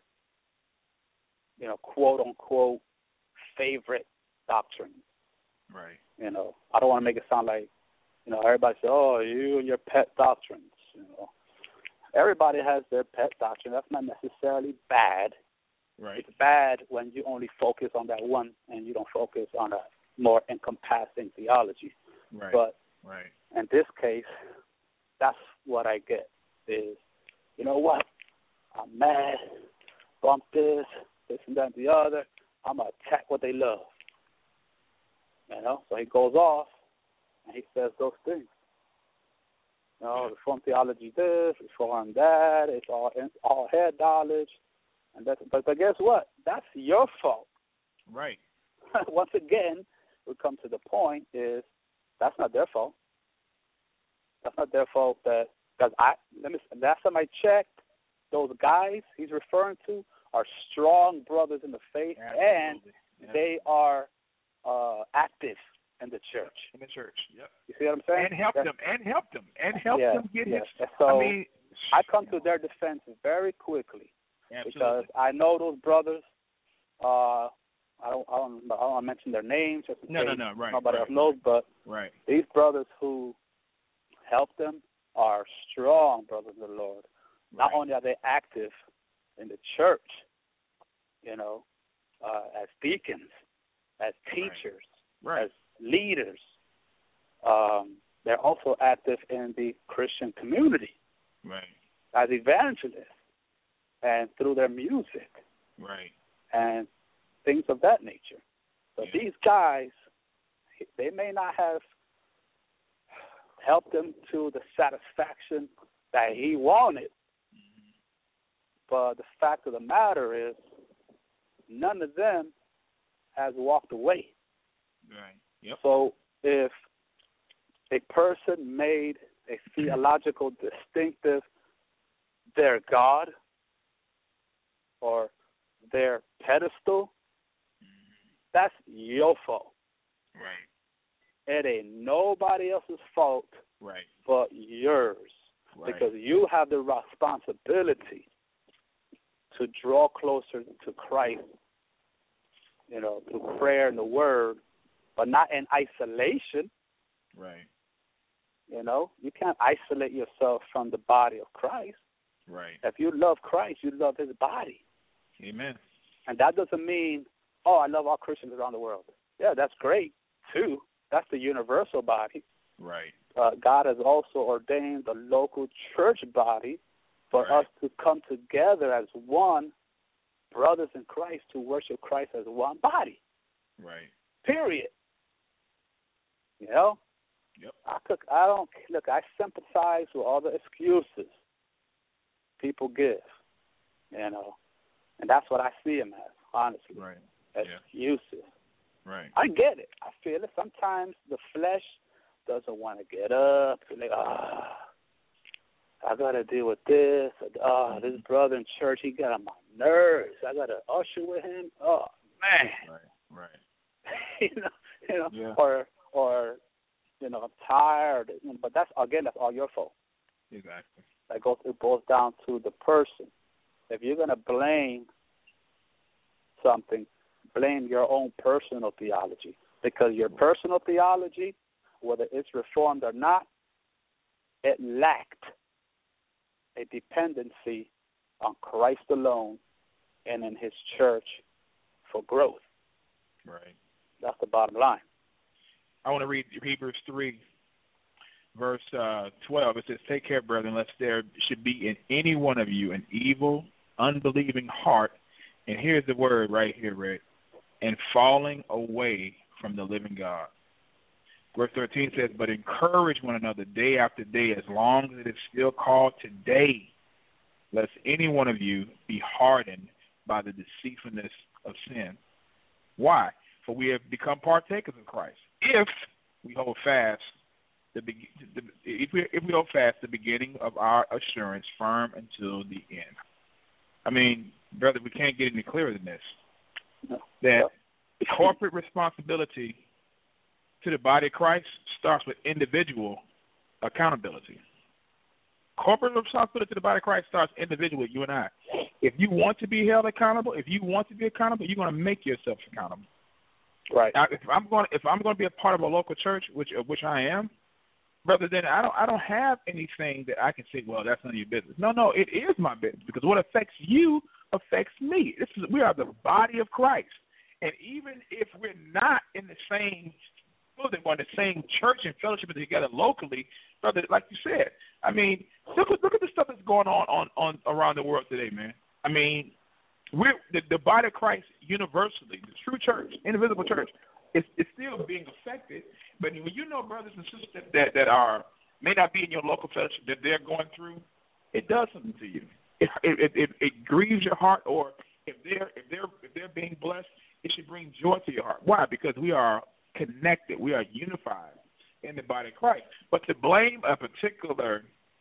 you know, quote-unquote favorite doctrine. Right. You know, I don't want to make it sound like, you know, everybody says, oh, you and your pet doctrines, you know. Everybody has their pet doctrine. That's not necessarily bad. Right. It's bad when you only focus on that one and you don't focus on a more encompassing theology. Right. But right. In this case, that's what I get is, you know what, I'm mad, bump this and that and the other. I'm going to attack what they love. You know, so he goes off and he says those things. You know, Reformed theology this, Reformed that, it's all head knowledge. And that's, but guess what? That's your fault. Right. Once again, we come to the point is that's not their fault. That's not their fault because last time I checked, those guys he's referring to are strong brothers in the faith. Absolutely. And they are active in the church. In the church, yep. You see what I'm saying? And help them get his. So I come to their defense very quickly. Absolutely. Because I know those brothers. I don't want to mention their names. Just in case right. Nobody else knows, but these brothers who help them are strong brothers of the Lord. Not only are they active in the church, you know, as deacons, as teachers, as leaders, they're also active in the Christian community, as evangelists, and through their music, and things of that nature. So these guys, they may not have helped him to the satisfaction that he wanted, but the fact of the matter is none of them has walked away. Right. Yep. So if a person made a theological distinctive their God or their pedestal, that's your fault. Right. It ain't nobody else's fault but yours. Because you have the responsibility to draw closer to Christ, you know, through prayer and the Word, but not in isolation. Right. You know, you can't isolate yourself from the body of Christ. Right. If you love Christ, you love his body. Amen. And that doesn't mean, oh, I love all Christians around the world. Yeah, that's great, too. That's the universal body. Right. God has also ordained the local church body for us to come together as one, brothers in Christ, to worship Christ as one body. Right. Period. You know? Yep. I sympathize with all the excuses people give, you know, and that's what I see them as, honestly. Right. Excuses. Right. I get it. I feel it. Sometimes the flesh doesn't want to get up. It's like, I got to deal with this. This brother in church, he got on my nerves. I got to usher with him. Oh, man. Right. you know, yeah. or you know, I'm tired. But that's all your fault. Exactly. It boils down to the person. If you're going to blame something, blame your own personal theology. Because your personal theology, whether it's reformed or not, it lacked a dependency on Christ alone and in his church for growth. Right. That's the bottom line. I want to read Hebrews 3, verse 12. It says, "Take care, brethren, lest there should be in any one of you an evil, unbelieving heart." And here's the word right here, Rick. "And falling away from the living God." Verse 13 says, "But encourage one another day after day, as long as it is still called today, lest any one of you be hardened by the deceitfulness of sin." Why? For we have become partakers of Christ, if we hold fast the beginning of our assurance firm until the end. I mean, brother, we can't get any clearer than this. That corporate responsibility to the body of Christ starts with individual accountability. Corporate responsibility to the body of Christ starts individual with you and I. If you want to be held accountable, if you want to be accountable, you're going to make yourself accountable. Right. Now, if I'm going to be a part of a local church, which I am, brother, then I don't have anything that I can say, well, that's none of your business. No, it is my business, because what affects you affects me. We are the body of Christ, and even if we're not in the same building or in the same church and fellowship together locally, brother, like you said, I mean, look at the stuff that's going on around the world today, man. I mean, we're the body of Christ universally, the true church, indivisible church, it's still being affected. But when you know brothers and sisters that may not be in your local fellowship, that they're going through, it does something to you. It grieves your heart, or if they're being blessed, it should bring joy to your heart. Why? Because we are connected, we are unified in the body of Christ. But to blame a particular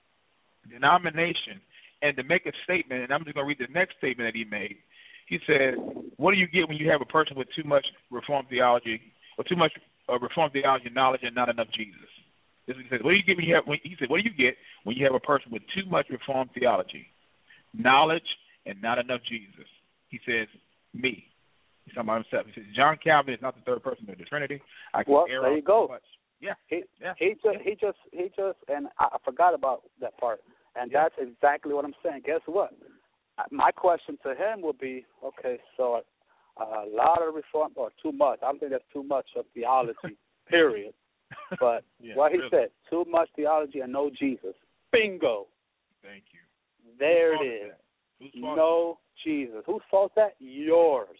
denomination and to make a statement, and I'm just going to read the next statement that he made. He said, "What do you get when you have a person with too much Reformed theology, or too much Reformed theology knowledge and not enough Jesus?" This is what he said. What do you get when you have? He said, "What do you get when you have a person with too much Reformed theology, knowledge, and not enough Jesus?" He says, "Me." He's talking about himself. He says, "John Calvin is not the third person of the Trinity. I can err there you go. Much." Yeah. He just, and I forgot about that part. And that's exactly what I'm saying. Guess what? My question to him would be, okay, so a lot of reform, or too much. I don't think that's too much of theology, period. But what he said, too much theology and no Jesus. Bingo. Thank you. There it is. No Jesus. Whose fault is that? Yours.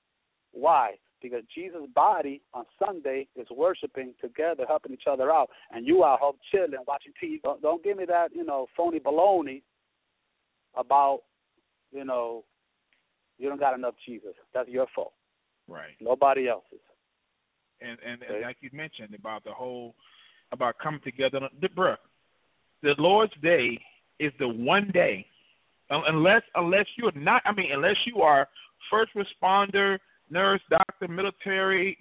Why? Because Jesus' body on Sunday is worshiping together, helping each other out, and you are home chilling, watching TV. Don't give me that, phony baloney about, you don't got enough Jesus. That's your fault. Right. Nobody else's. And like you mentioned about coming together, bruh, the Lord's Day is the one day, unless you are first responder, nurse, doctor, military,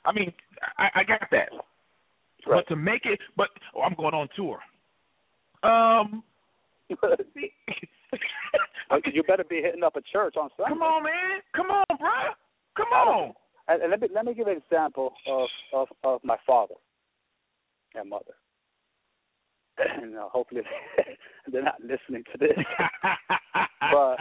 I got that. Right. But to make it, I'm going on tour. You better be hitting up a church on Sunday. Come on, man. Come on, bro. Come on. And let me give an example of my father and mother. And hopefully they're not listening to this. But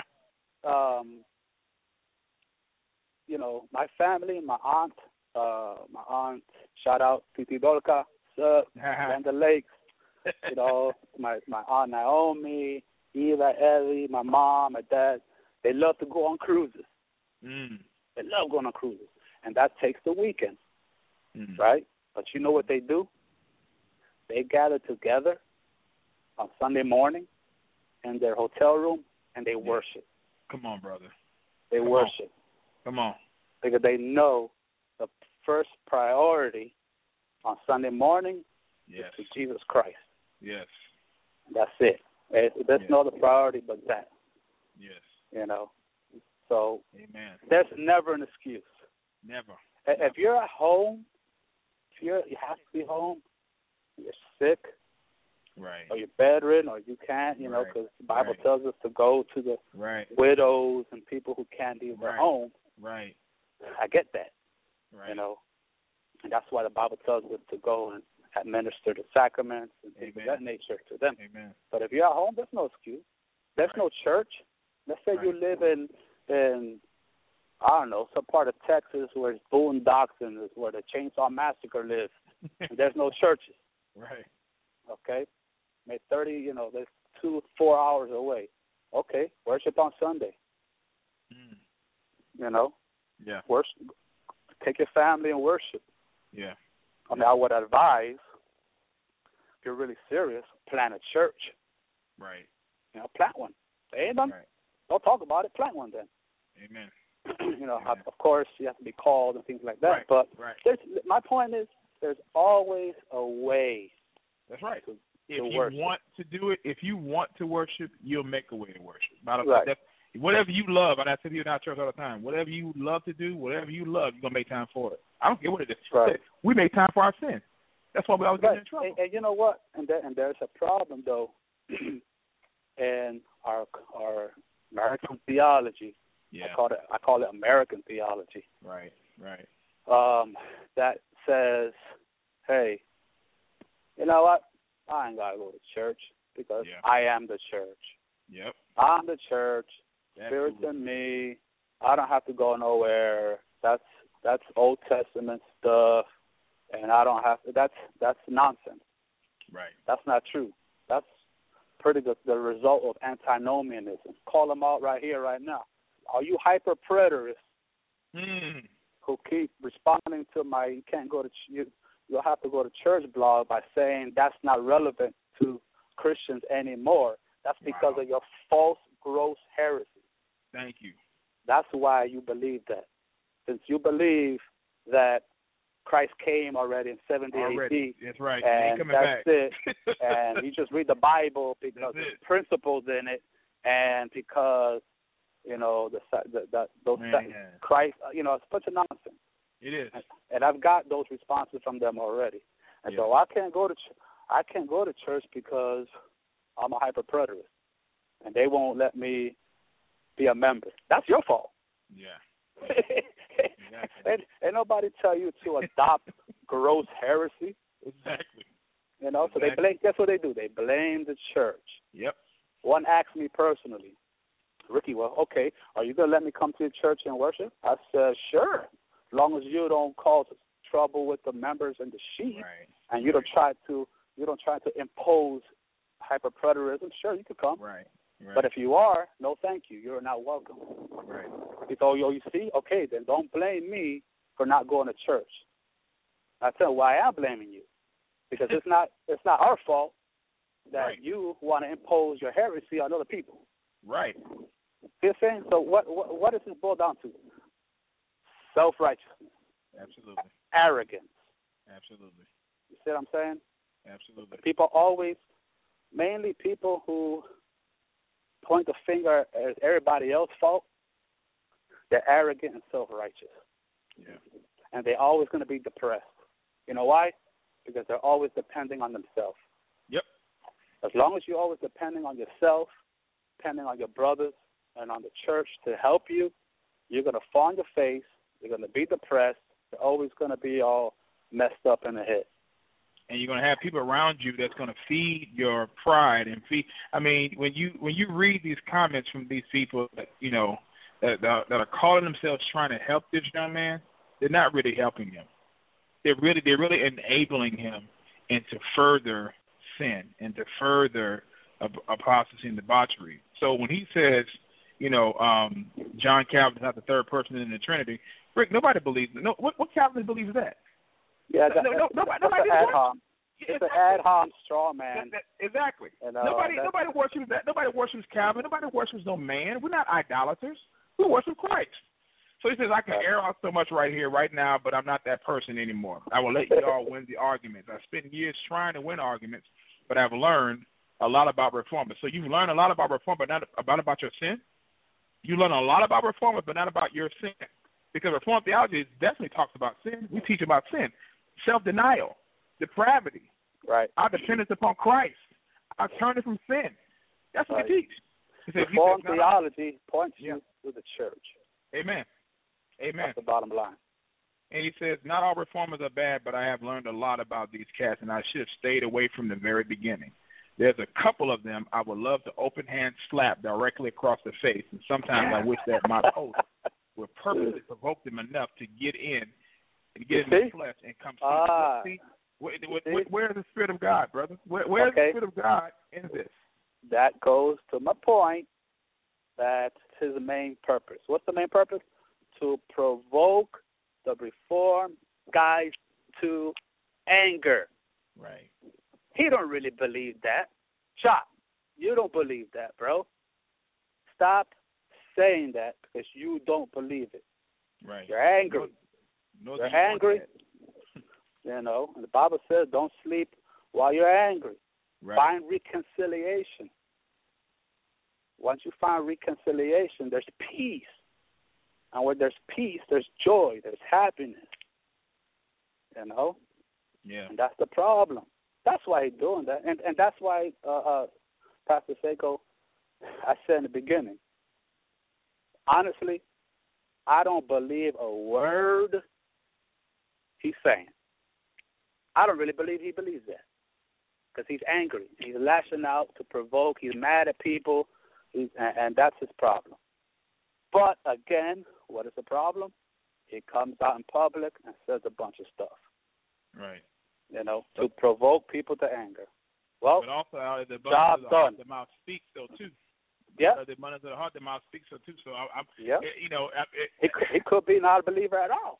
my family, my aunt, shout out Titi Dolka, Land Lakes, my aunt Naomi, Eva, Ellie, my mom, my dad, they love to go on cruises. They love going on cruises. And that takes the weekend, right? But you know what they do? They gather together on Sunday morning in their hotel room and they worship. Come on, brother. They worship. Come on. Because they know the first priority on Sunday morning is to Jesus Christ. Yes. That's it. There's no other priority but that. Yes. So amen. There's never an excuse. Never. If you're at home, you have to be home, you're sick, right, or you're bedridden, or you can't, because the Bible tells us to go to the widows and people who can't leave their home. Right. I get that. Right. And that's why the Bible tells us to go and administer the sacraments and things of that nature to them. Amen. But if you're at home, there's no excuse. There's no church. Let's say you live in I don't know, some part of Texas where it's boondocks and where the Chainsaw Massacre lives. And there's no churches. Right. Okay? Maybe 30, there's 2-4 hours away. Okay, worship on Sunday. Yeah. Worship. Take your family and worship. Yeah. I mean, I would advise, if you're really serious, plant a church. Right. Plant one. They ain't done. Right. Don't talk about it. Plant one then. Amen. Of course, you have to be called and things like that. Right. But right. My point is, there's always a way. That's right. To you worship. Want to do it, if you want to worship, you'll make a way to worship. Right. Whatever you love, and I tell you in our church all the time, whatever you love to do, whatever you love, you're going to make time for it. I don't care what it is. Right. We make time for our sin. That's why we always get in trouble. And you know what? And there's a problem, though, in our American theology. Yeah. I call it American theology. Right, right. That says, hey, you know what? I ain't got to go to church because I am the church. Yep. I'm the church. Spirit's in me. I don't have to go nowhere. That's Old Testament stuff, and I don't have to. That's nonsense. Right. That's not true. That's pretty good. The result of antinomianism. Call them out right here, right now. Are you hyper preterists who keep responding to my "you can't go to you'll have to go to church" blog by saying that's not relevant to Christians anymore? That's because of your false, gross heresy. Thank you. That's why you believe that. Since you believe that Christ came already in 70 AD. That's right. And that's back. It. And you just read the Bible because there's principles in it, and because Christ. It's a bunch of nonsense. It is. And I've got those responses from them already. And so I can't go to church because I'm a hyper preterist, and they won't let me be a member. That's your fault. Yeah. Exactly. And nobody tell you to adopt gross heresy. Exactly. So they blame. Guess what they do? They blame the church. Yep. One asked me personally, Ricky, well, okay, are you gonna let me come to your church and worship? I said, sure, as long as you don't cause trouble with the members and the sheep, and you don't try to impose hyper preterism. Sure, you can come. Right. But if you are, no thank you. You're not welcome. Right. So you see, okay, then don't blame me for not going to church. I tell you why I am blaming you. Because it's not our fault that you want to impose your heresy on other people. Right. See what I'm saying? So what does this boil down to? Self-righteousness. Absolutely. Arrogance. Absolutely. You see what I'm saying? Absolutely. People always, mainly people who point the finger at everybody else's fault, they're arrogant and self-righteous. Yeah. And they're always going to be depressed. You know why? Because they're always depending on themselves. Yep. As long as you're always depending on yourself, depending on your brothers and on the church to help you, you're going to fall on your face They're going to be depressed. They're always going to be all messed up in the head. And you're going to have people around you that's going to feed your pride and feed. I mean, when you read these comments from these people that that are calling themselves trying to help this young man, they're not really helping him. They're really enabling him into further sin, into further apostasy and debauchery. So when he says, John Calvin is not the third person in the Trinity, Rick, nobody believes. No, what Calvinist believes that? Yeah, nobody. It's an ad hoc straw man. Exactly. Nobody worships that. Nobody worships Calvin. Nobody worships no man. We're not idolaters. We worship Christ. So he says, I can air out so much right here, right now, but I'm not that person anymore. I will let you all win the arguments. I spent years trying to win arguments, but I've learned a lot about reformers. So you've learned a lot about reform, but not about your sin. You learn a lot about reformers, but not about your sin. Because Reformed theology definitely talks about sin. We teach about sin, self-denial, depravity, right? Our dependence upon Christ, our turning from sin. That's what we teach. Reformed theology points you to the church. Amen. That's the bottom line. And he says, not all reformers are bad, but I have learned a lot about these cats, and I should have stayed away from the very beginning. There's a couple of them I would love to open hand slap directly across the face, and sometimes I wish that my post would purposely provoke them enough to get in and get in the flesh and come see. Where is the Spirit of God, brother? Where is the Spirit of God in this? That goes to my point. That's his main purpose. What's the main purpose? To provoke the Reformed guys to anger. Right. He don't really believe that. Chop, you don't believe that, bro. Stop saying that because you don't believe it. Right. You're angry. You're angry. And the Bible says don't sleep while you're angry. Right. Find reconciliation. Once you find reconciliation, there's peace. And where there's peace, there's joy, there's happiness. Yeah. And that's the problem. That's why he's doing that. And that's why, Pastor Seiko, I said in the beginning, honestly, I don't believe a word he's saying. I don't really believe he believes that because he's angry. He's lashing out to provoke. He's mad at people, and that's his problem. But, again, what is the problem? He comes out in public and says a bunch of stuff. Right. To provoke people to anger. Well, but also out of the abundance of the heart, the mouth speaks so too. Yeah. Out of the abundance of the heart, the mouth speaks so too. So he could be not a believer at all.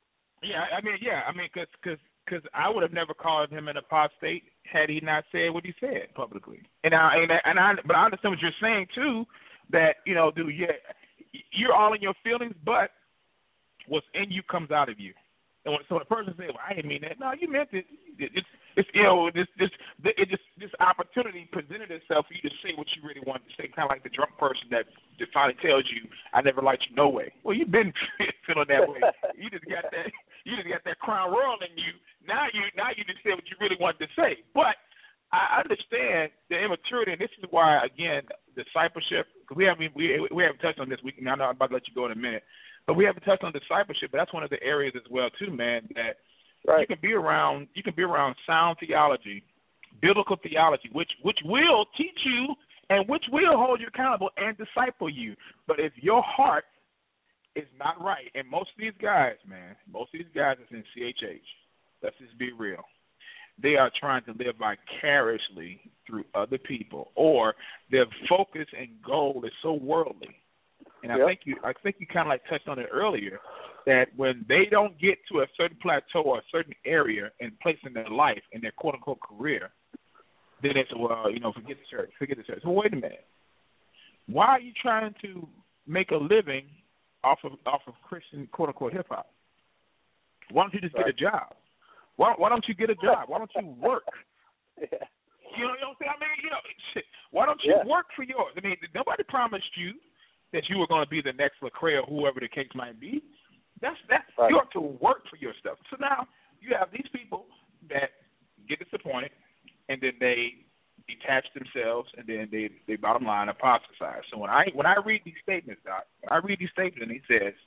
Because I would have never called him an apostate had he not said what he said publicly. But I understand what you're saying too. That dude, you're all in your feelings, but what's in you comes out of you. And so the person says, "Well, I didn't mean that." No, you meant it. This opportunity presented itself for you to say what you really wanted to say, kind of like the drunk person that finally tells you, "I never liked you, no way." Well, you've been feeling that way. You just got that Crown Royal in you. Now you just said what you really wanted to say. But I understand the immaturity, and this is why, again, discipleship. Because we haven't touched on this. I know I'm about to let you go in a minute. But we haven't touched on discipleship, but that's one of the areas as well too, man, that you can be around sound theology, biblical theology, which will teach you and which will hold you accountable and disciple you. But if your heart is not right, and most of these guys is in CHH, let's just be real. They are trying to live vicariously through other people, or their focus and goal is so worldly. And I think you kind of like touched on it earlier, that when they don't get to a certain plateau or a certain area and place in their life, in their quote unquote career, then it's forget the church. Well, wait a minute. Why are you trying to make a living off of Christian quote unquote hip hop? Why don't you just get a job? Why don't you get a job? Why don't you work? Yeah. You know what I'm saying? Why don't you work for yours? I mean, nobody promised you that you were going to be the next Lecrae or whoever the case might be. That's right. You have to work for your stuff. So now you have these people that get disappointed, and then they detach themselves, and then they bottom line apostatize. So when I read these statements, Doc, and he says,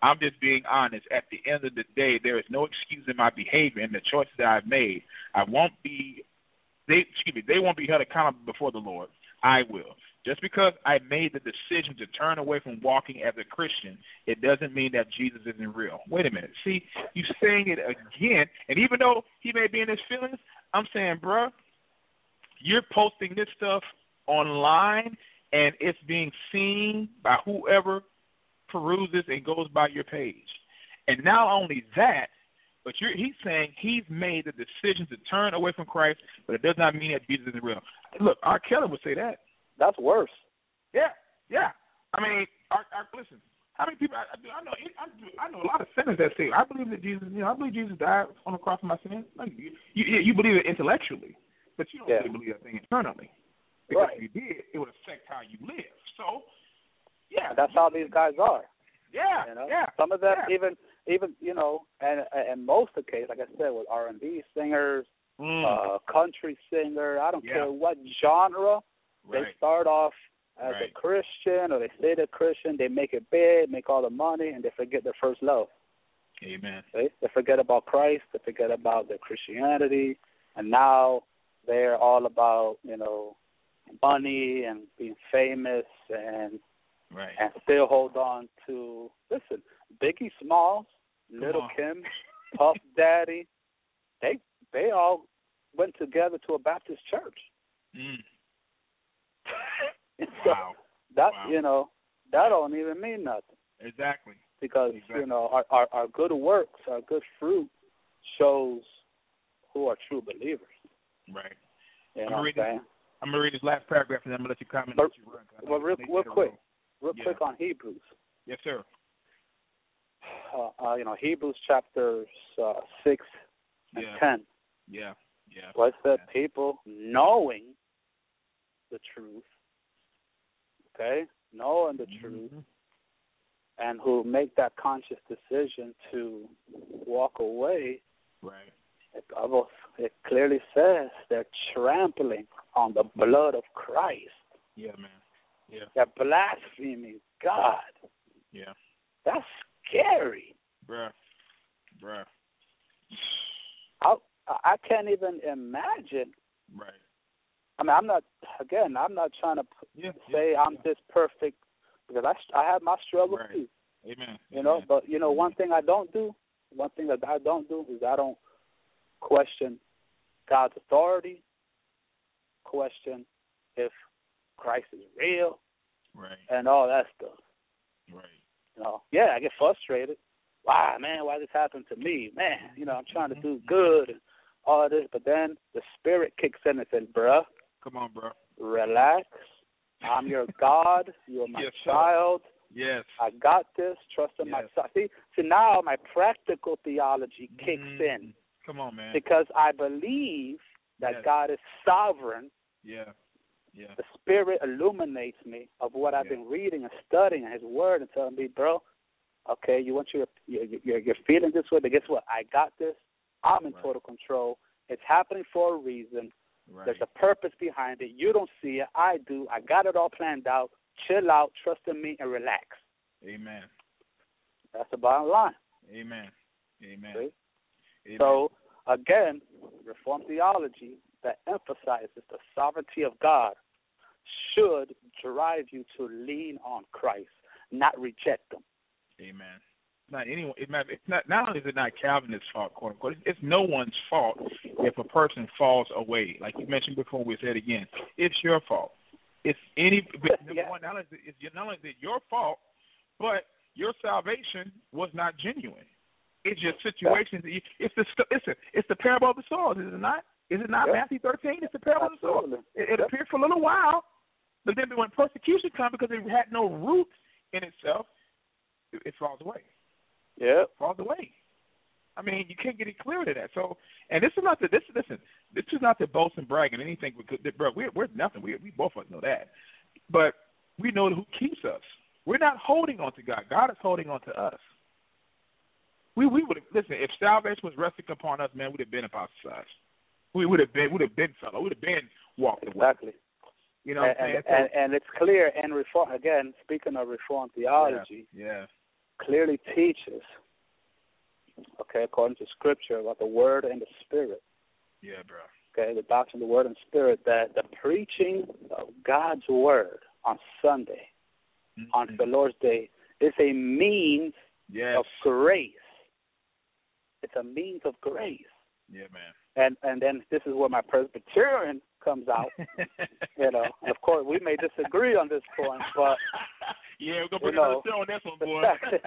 I'm just being honest. At the end of the day, there is no excuse in my behavior and the choices that I've made. They won't be held accountable before the Lord. I will. Just because I made the decision to turn away from walking as a Christian, it doesn't mean that Jesus isn't real. Wait a minute. See, you're saying it again, and even though he may be in his feelings, I'm saying, bruh, you're posting this stuff online, and it's being seen by whoever peruses and goes by your page. And not only that, but he's saying he's made the decision to turn away from Christ, but it does not mean that Jesus isn't real. Look, R. Kelly would say that. That's worse. Yeah. I mean, listen. How many people? I know a lot of sinners that say, "I believe that Jesus. I believe Jesus died on the cross for my sins." Like, you believe it intellectually, but you don't really believe that thing internally. Because if you did, it would affect how you live. So, yeah, that's how these guys are. Yeah, Some of them even and most of the case, like I said, with R&B singers, country singer, I don't care what genre. They start off as a Christian, or they say they're Christian. They make it big, make all the money, and they forget their first love. Amen. They forget about Christ. They forget about their Christianity, and now they're all about money and being famous and still hold on to. Listen, Biggie Smalls, Little Kim, Puff Daddy, they all went together to a Baptist church. So that that don't even mean nothing. Exactly. Because our good works, our good fruit shows who are true believers. Right. You know what I'm saying? I'm gonna read this last paragraph and then I'm gonna let you comment. Well, real quick on Hebrews. Yes, sir. Hebrews chapters 6 and 10. Yeah. Well, it said people knowing the truth, knowing the truth, and who make that conscious decision to walk away. Right. It clearly says they're trampling on the blood of Christ. Yeah, man. Yeah. They're blaspheming God. Yeah. That's scary. Bruh. I can't even imagine. Right. I mean, I'm not trying to say I'm this perfect, because I have my struggles too. Amen. But one thing that I don't do is I don't question God's authority, question if Christ is real, and all that stuff. Right. I get frustrated. Why this happened to me? Man, I'm trying to do good and all this, but then the Spirit kicks in and says, bruh, come on, bro. Relax. I'm your God. You're my child. Yes. I got this. Trust in myself. See, now my practical theology kicks in. Come on, man. Because I believe that God is sovereign. Yeah. The Spirit illuminates me of what I've been reading and studying His Word and telling me, bro, okay, you want you're feeling this way, but guess what? I got this. I'm in total control. It's happening for a reason. Right. There's a purpose behind it. You don't see it. I do. I got it all planned out. Chill out, trust in me, and relax. Amen. That's the bottom line. Amen. Amen. So, again, Reformed theology that emphasizes the sovereignty of God should drive you to lean on Christ, not reject Him. Amen. Not anyone. It's not only is it not Calvinist's fault, quote unquote. It's no one's fault if a person falls away. Like you mentioned before, we said again, it's your fault. It's number one. Not only is it your fault, but your salvation was not genuine. It's just situations. It's the parable of the soils, is it not? Is it not Matthew 13? It's the parable of the soils. It appeared for a little while, but then when persecution comes because it had no root in itself, it falls away. Yeah, falls away. I mean, you can't get it clear to that. So, and this is not to boast and brag and anything. Bro, we're nothing. We both of us know that, but we know who keeps us. We're not holding on to God. God is holding on to us. We would have listen. If salvation was resting upon us, man, we'd have been apostatized. We would have been fellow. We'd have been walked away. Exactly. You know what I'm saying? And it's clear in Reform, again, speaking of Reformed theology, clearly teaches, okay, according to Scripture, about the Word and the Spirit. Yeah, bro. Okay, the doctrine of the Word and Spirit, that the preaching of God's Word on Sunday, on the Lord's Day, is a means of grace. It's a means of grace. Yeah, man. And then this is where my Presbyterian comes out. And of course, we may disagree on this point, but yeah, we're gonna put another show on this one, boy.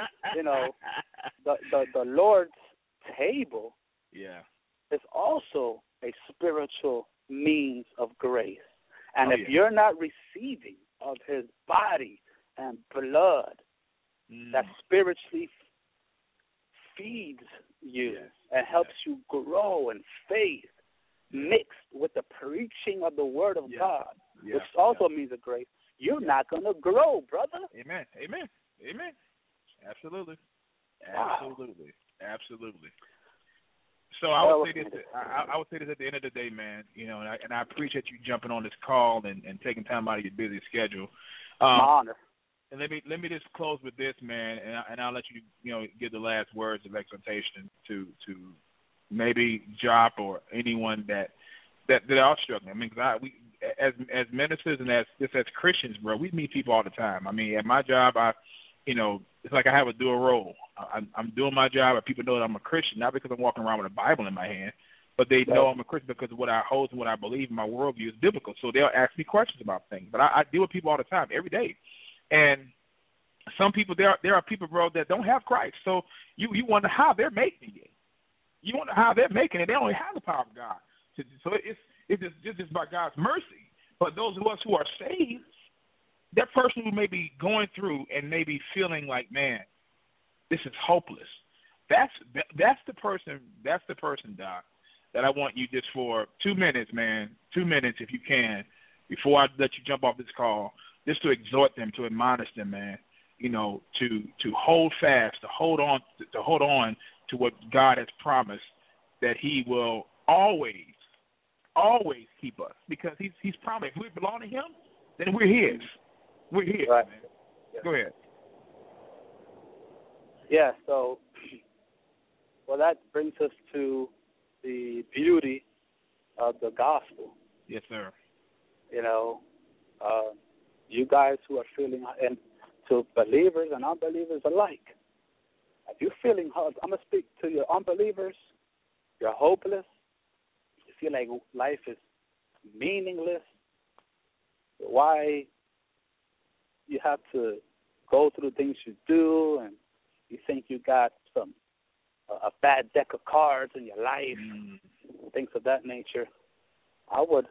The Lord's table, is also a spiritual means of grace. And if you're not receiving of His body and blood, that spiritually feeds you and helps you grow in faith, mixed with the preaching of the Word of God, which also means of grace, you're not going to grow, brother. Amen. Amen. Amen. Absolutely. Wow. Absolutely. So I would say this. I would say this at the end of the day, man. You know, and I appreciate you jumping on this call and taking time out of your busy schedule. My honor. And let me just close with this, man, and I'll let you give the last words of exhortation to maybe Jop or anyone that are struggling. I mean, cause we as ministers and as Christians, bro, we meet people all the time. I mean, at my job, it's like I have a dual role. I'm doing my job, and people know that I'm a Christian, not because I'm walking around with a Bible in my hand, but they know I'm a Christian because of what I hold and what I believe, and my worldview is biblical. So they'll ask me questions about things. But I deal with people all the time, every day. And some people, there are people, bro, that don't have Christ. So you wonder how they're making it. You wonder how they're making it. They don't have the power of God. So it's just by God's mercy. But those of us who are saved, that person who may be going through and maybe feeling like, man, this is hopeless. That's the person, Doc, that I want you just for 2 minutes, man, 2 minutes if you can, before I let you jump off this call, just to exhort them, to admonish them, man, to hold fast, to hold on to what God has promised, that He will always keep us, because He's promised. If we belong to Him, then we're His. We're His, right. Man. Yeah. Go ahead. Yeah, so, well, that brings us to the beauty of the gospel. Yes, sir. You guys who are feeling, and to believers and unbelievers alike, if you're feeling hard, I'm going to speak to your unbelievers. You're hopeless. You feel like life is meaningless. Why you have to go through things you do, and you think you got a bad deck of cards in your life, things of that nature. I would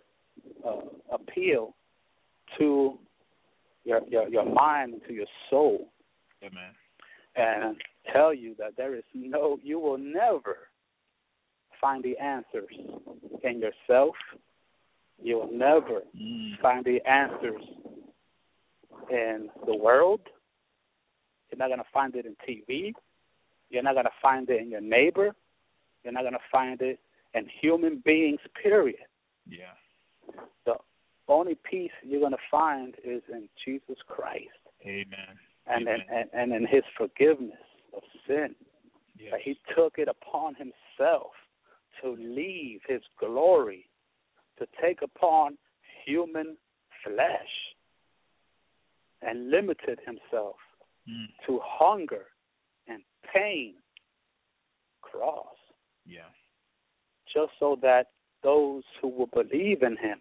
appeal to your mind and to your soul. Amen. And tell you that you will never find the answers in yourself. You will never find the answers in the world. You're not going to find it in TV. You're not going to find it in your neighbor. You're not going to find it in human beings, period. Yeah. The only peace you're going to find is in Jesus Christ. Amen. And in His forgiveness of sin. Yes. That He took it upon Himself to leave His glory, to take upon human flesh, and limited Himself to hunger and pain, cross. Yeah. Just so that those who will believe in Him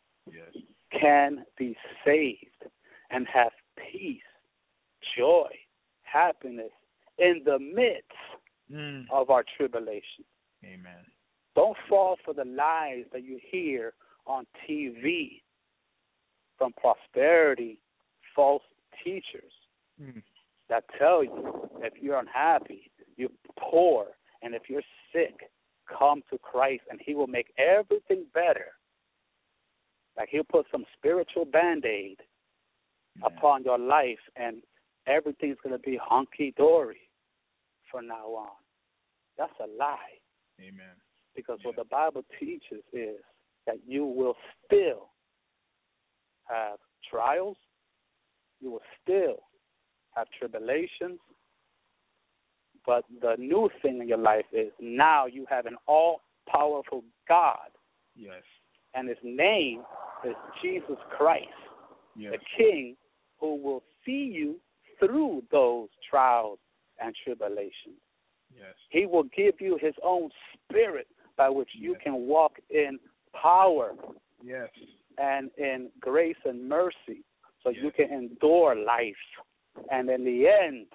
can be saved and have peace, joy, happiness in the midst of our tribulation. Amen. Don't fall for the lies that you hear on TV from prosperity, false teachers that tell you if you're unhappy, you're poor, and if you're sick, come to Christ and He will make everything better. Like He'll put some spiritual Band-Aid upon your life and everything's going to be hunky-dory from now on. That's a lie. Amen. Because what the Bible teaches is that you will still have trials, you will still have tribulations, But the new thing in your life is now you have an all-powerful God. Yes. And his name is Jesus Christ, yes. the King who will see you through those trials and tribulations. Yes. He will give you his own spirit by which you yes. can walk in power yes. and in grace and mercy so yes. you can endure life. And in the end,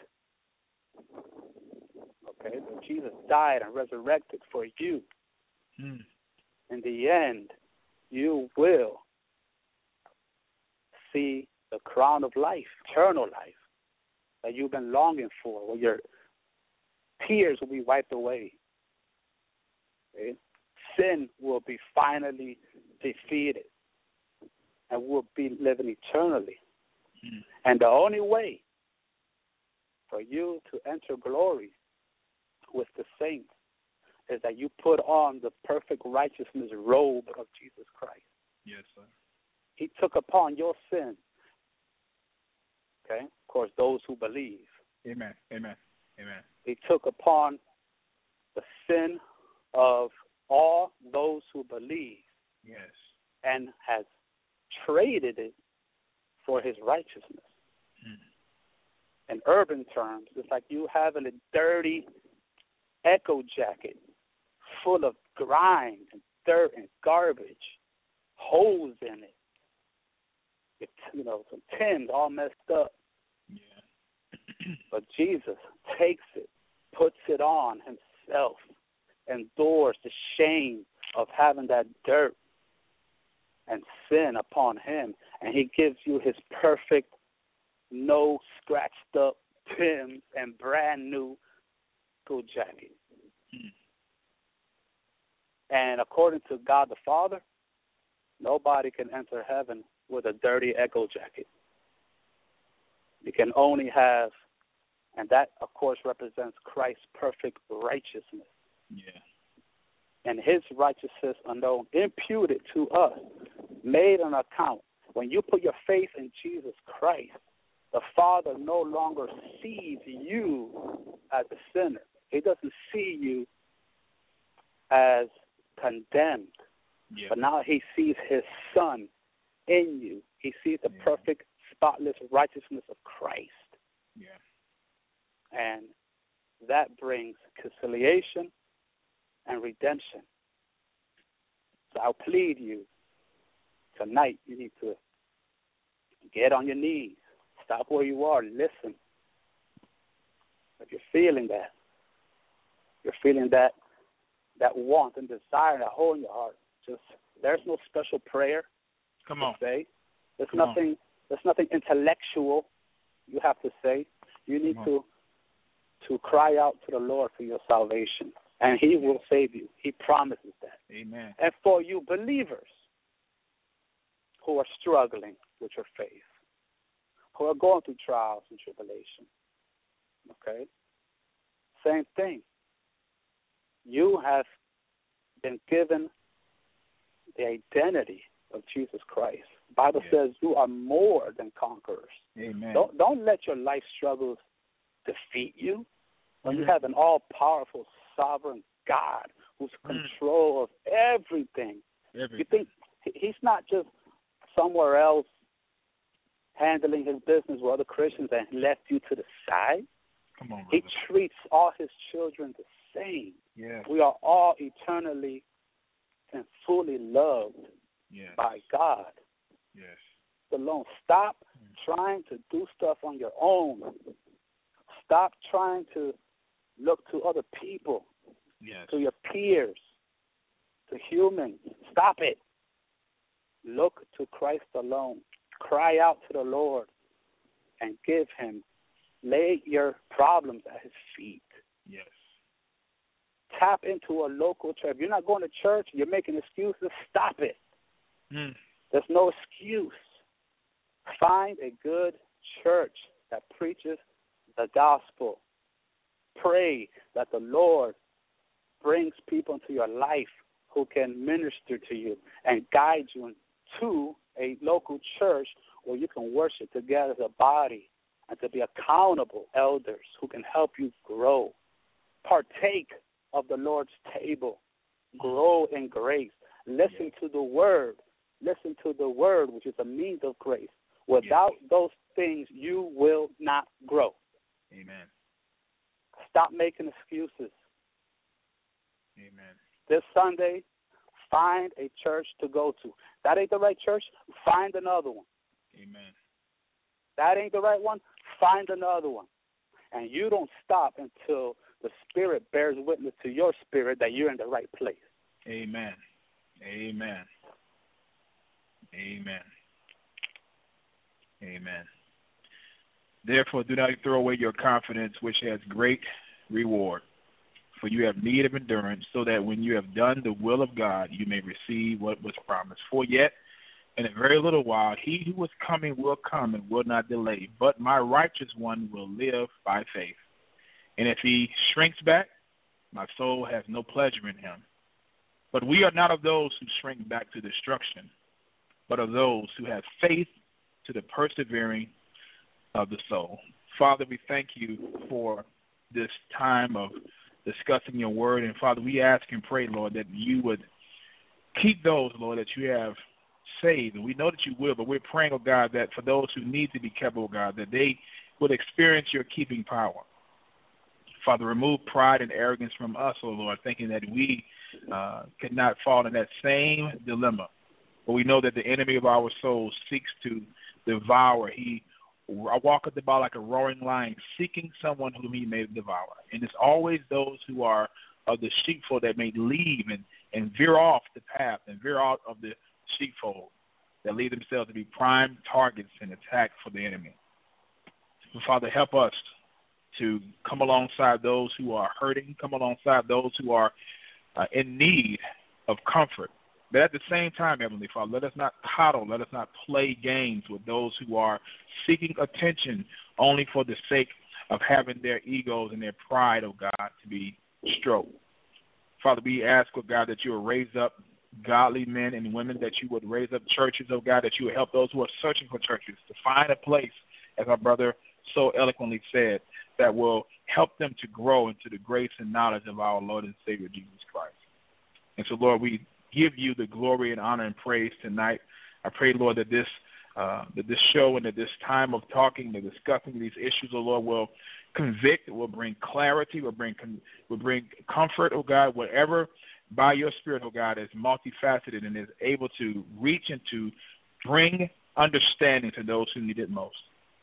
okay, that Jesus died and resurrected for you. Mm. In the end, you will see the crown of life, eternal life, that you've been longing for, where your tears will be wiped away. Okay? Sin will be finally defeated, and we'll be living eternally. Mm. And the only way for you to enter glory with the saints is that you put on the perfect righteousness robe of Jesus Christ. Yes, sir. He took upon your sin. Okay? Of course, those who believe. Amen. Amen. Amen. He took upon the sin of all those who believe. Yes. And has traded it for his righteousness. Mm. In urban terms, it's like you having a dirty Echo jacket full of grime and dirt and garbage, holes in it. It's, some tins all messed up. Yeah. But Jesus takes it, puts it on himself, endures the shame of having that dirt and sin upon him, and he gives you his perfect, no scratched up Timbs and brand new school jacket. Mm. And according to God the Father, nobody can enter heaven with a dirty Echo jacket. You can only have, and that, of course, represents Christ's perfect righteousness. Yeah. And his righteousness alone imputed to us, made an account. When you put your faith in Jesus Christ, the Father no longer sees you as a sinner. He doesn't see you as condemned. Yeah. But now he sees his Son in you. He sees the perfect, spotless righteousness of Christ. Yeah. And that brings conciliation and redemption. So I'll plead you, tonight you need to get on your knees. Stop where you are. Listen. If you're feeling that, that want and desire, that hole in your heart, there's no special prayer. Come on. To say. There's nothing intellectual you have to say. You need to cry out to the Lord for your salvation, and he will save you. He promises that. Amen. And for you believers who are struggling with your faith, who are going through trials and tribulation, okay? Same thing. You have been given the identity of Jesus Christ. The Bible says you are more than conquerors. Amen. Don't let your life struggles defeat you. When you have an all-powerful, sovereign God who's in control of everything. You think he's not just somewhere else handling his business with other Christians and left you to the side? Come on, brother. He treats all his children the same. Yes. We are all eternally and fully loved by God. Yes. Alone. Stop trying to do stuff on your own. Stop trying to look to other people, to your peers, to humans. Stop it. Look to Christ alone. Cry out to the Lord and give him. Lay your problems at his feet. Yes. Tap into a local church. If you're not going to church, you're making excuses, stop it. There's no excuse. Find a good church that preaches the gospel. Pray that the Lord brings people into your life who can minister to you and guide you to a local church where you can worship together as a body and to be accountable elders who can help you grow partake of the Lord's table. Grow in grace. Listen to the word. Listen to the word, which is a means of grace. Without those things, you will not grow. Amen. Stop making excuses. Amen. This Sunday, find a church to go to. That ain't the right church, find another one. Amen. That ain't the right one, find another one. And you don't stop until the Spirit bears witness to your spirit that you're in the right place. Amen. Amen. Amen. Amen. Therefore, do not throw away your confidence, which has great reward. For you have need of endurance, so that when you have done the will of God, you may receive what was promised. For yet, in a very little while, he who is coming will come and will not delay. But my righteous one will live by faith. And if he shrinks back, my soul has no pleasure in him. But we are not of those who shrink back to destruction, but of those who have faith to the persevering of the soul. Father, we thank you for this time of discussing your word. And, Father, we ask and pray, Lord, that you would keep those, Lord, that you have saved. And we know that you will, but we're praying, oh God, that for those who need to be kept, oh God, that they would experience your keeping power. Father, remove pride and arrogance from us, oh Lord, thinking that we could not fall in that same dilemma. But we know that the enemy of our souls seeks to devour. He walketh about like a roaring lion, seeking someone whom he may devour. And it's always those who are of the sheepfold that may leave and veer off the path and veer out of the sheepfold that lead themselves to be prime targets and attack for the enemy. So, Father, help us to come alongside those who are hurting, come alongside those who are in need of comfort. But at the same time, Heavenly Father, let us not coddle, let us not play games with those who are seeking attention only for the sake of having their egos and their pride, oh God, to be stroked. Father, we ask, oh God, that you will raise up godly men and women, that you would raise up churches, oh God, that you would help those who are searching for churches to find a place, as our brother so eloquently said, that will help them to grow into the grace and knowledge of our Lord and Savior, Jesus Christ. And so, Lord, we give you the glory and honor and praise tonight. I pray, Lord, that this show and that this time of talking and discussing these issues, oh Lord, will convict, will bring clarity, will bring comfort, oh God, whatever by your Spirit, oh God, is multifaceted and is able to reach and to bring understanding to those who need it most.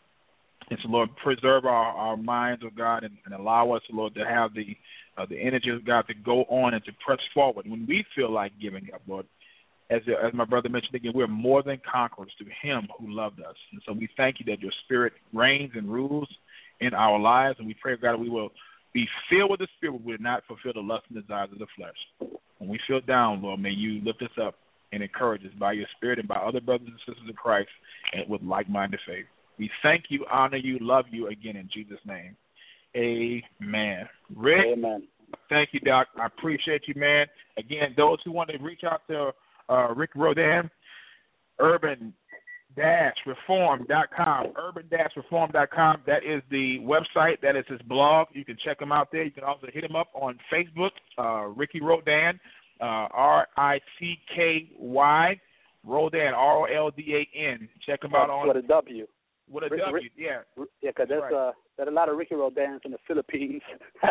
And so, Lord, preserve our minds, oh God, and allow us, Lord, to have the energy of God to go on and to press forward when we feel like giving up, Lord. As my brother mentioned again, we're more than conquerors through him who loved us. And so we thank you that your Spirit reigns and rules in our lives, and we pray, God, that we will be filled with the Spirit, but we will not fulfill the lust and desires of the flesh. When we feel down, Lord, may you lift us up and encourage us by your Spirit and by other brothers and sisters of Christ and with like-minded faith. We thank you, honor you, love you again in Jesus' name. Amen. Rick, amen. Thank you, Doc. I appreciate you, man. Again, those who want to reach out to Rick Rodan, urban-reform.com. Urban-reform.com. That is the website. That is his blog. You can check him out there. You can also hit him up on Facebook, Ricky Rodan, R-I-C-K-Y, Rodan, R-O-L-D-A-N. Check him out on... With a W. With a W, yeah. Yeah, because there's a lot of Ricky Rodans in the Philippines.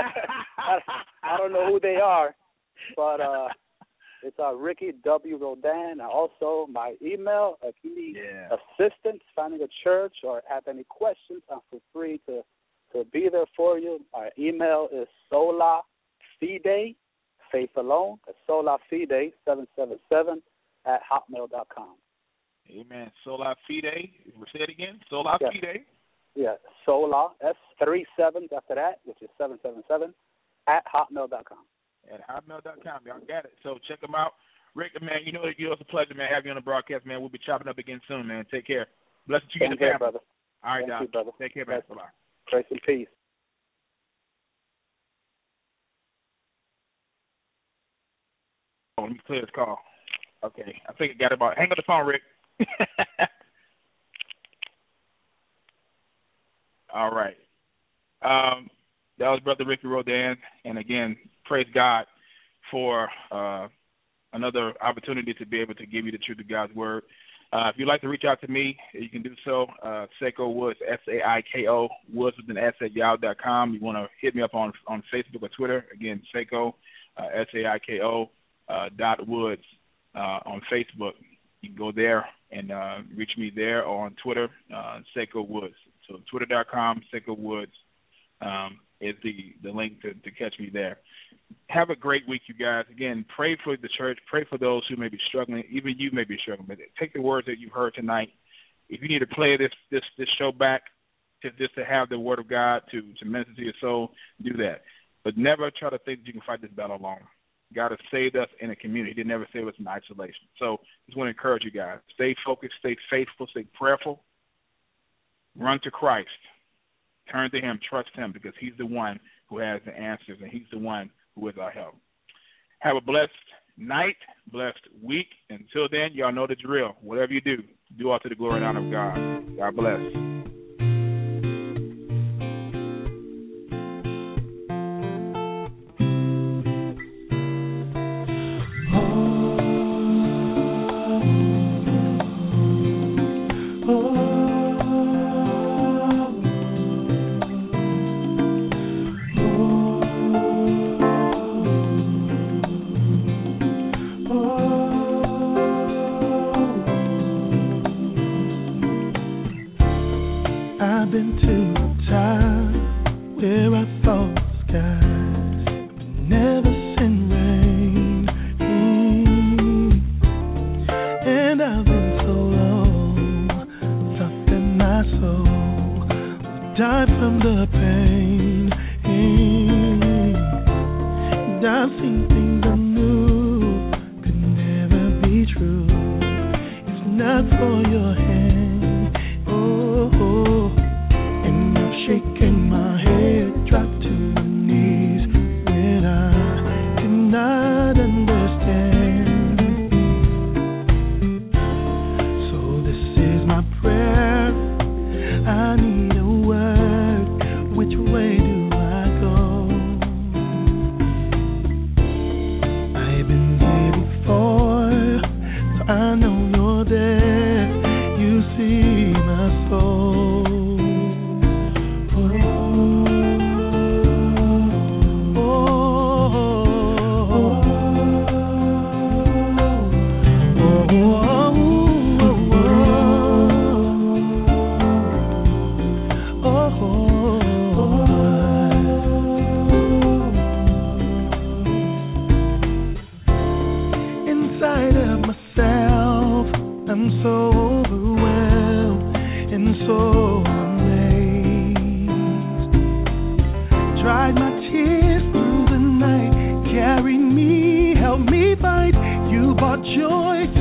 I don't know who they are, but it's Ricky W. Rodan. And also, my email, if you need assistance finding a church or have any questions, feel free to be there for you. Our email is Sola Fide, faith alone, Sola Fide 777 at hotmail.com. Amen. Sola Fide. Say it again. Sola Fide. Yeah. Sola, S3 sevens after that, which is 777 at hotmail.com. At hotmail.com. Y'all got it. So check them out. Rick, man, you know it's a pleasure, man, having you on the broadcast, man. We'll be chopping up again soon, man. Take care. Blessings to you and the family. Brother. All right, Thank you, Doc. brother. Take care, man. Bye-bye. Grace and peace. Oh, let me clear this call. Okay. I think I got it about. Hang up the phone, Rick. All right. That was Brother Ricky Rodan. And again, praise God for another opportunity to be able to give you the truth of God's word. If you'd like to reach out to me, you can do so. Seiko Woods, Saiko Woods with an S at yahoo.com. You want to hit me up on Facebook or Twitter. Again, Seiko, Saiko .Woods on Facebook. You can go there and reach me there, or on Twitter, Seiko Woods. So twitter.com, Seiko Woods is the link to catch me there. Have a great week, you guys. Again, pray for the church. Pray for those who may be struggling. Even you may be struggling. But take the words that you've heard tonight. If you need to play this show back, just to have the word of God to minister to your soul, do that. But never try to think that you can fight this battle alone. God has saved us in a community. He didn't ever save us in isolation. So just want to encourage you guys. Stay focused, stay faithful, stay prayerful. Run to Christ. Turn to him. Trust him, because he's the one who has the answers, and he's the one who is our help. Have a blessed night, blessed week. Until then, y'all know the drill. Whatever you do all to the glory and honor of God. God bless. Carry me, help me fight. You brought joy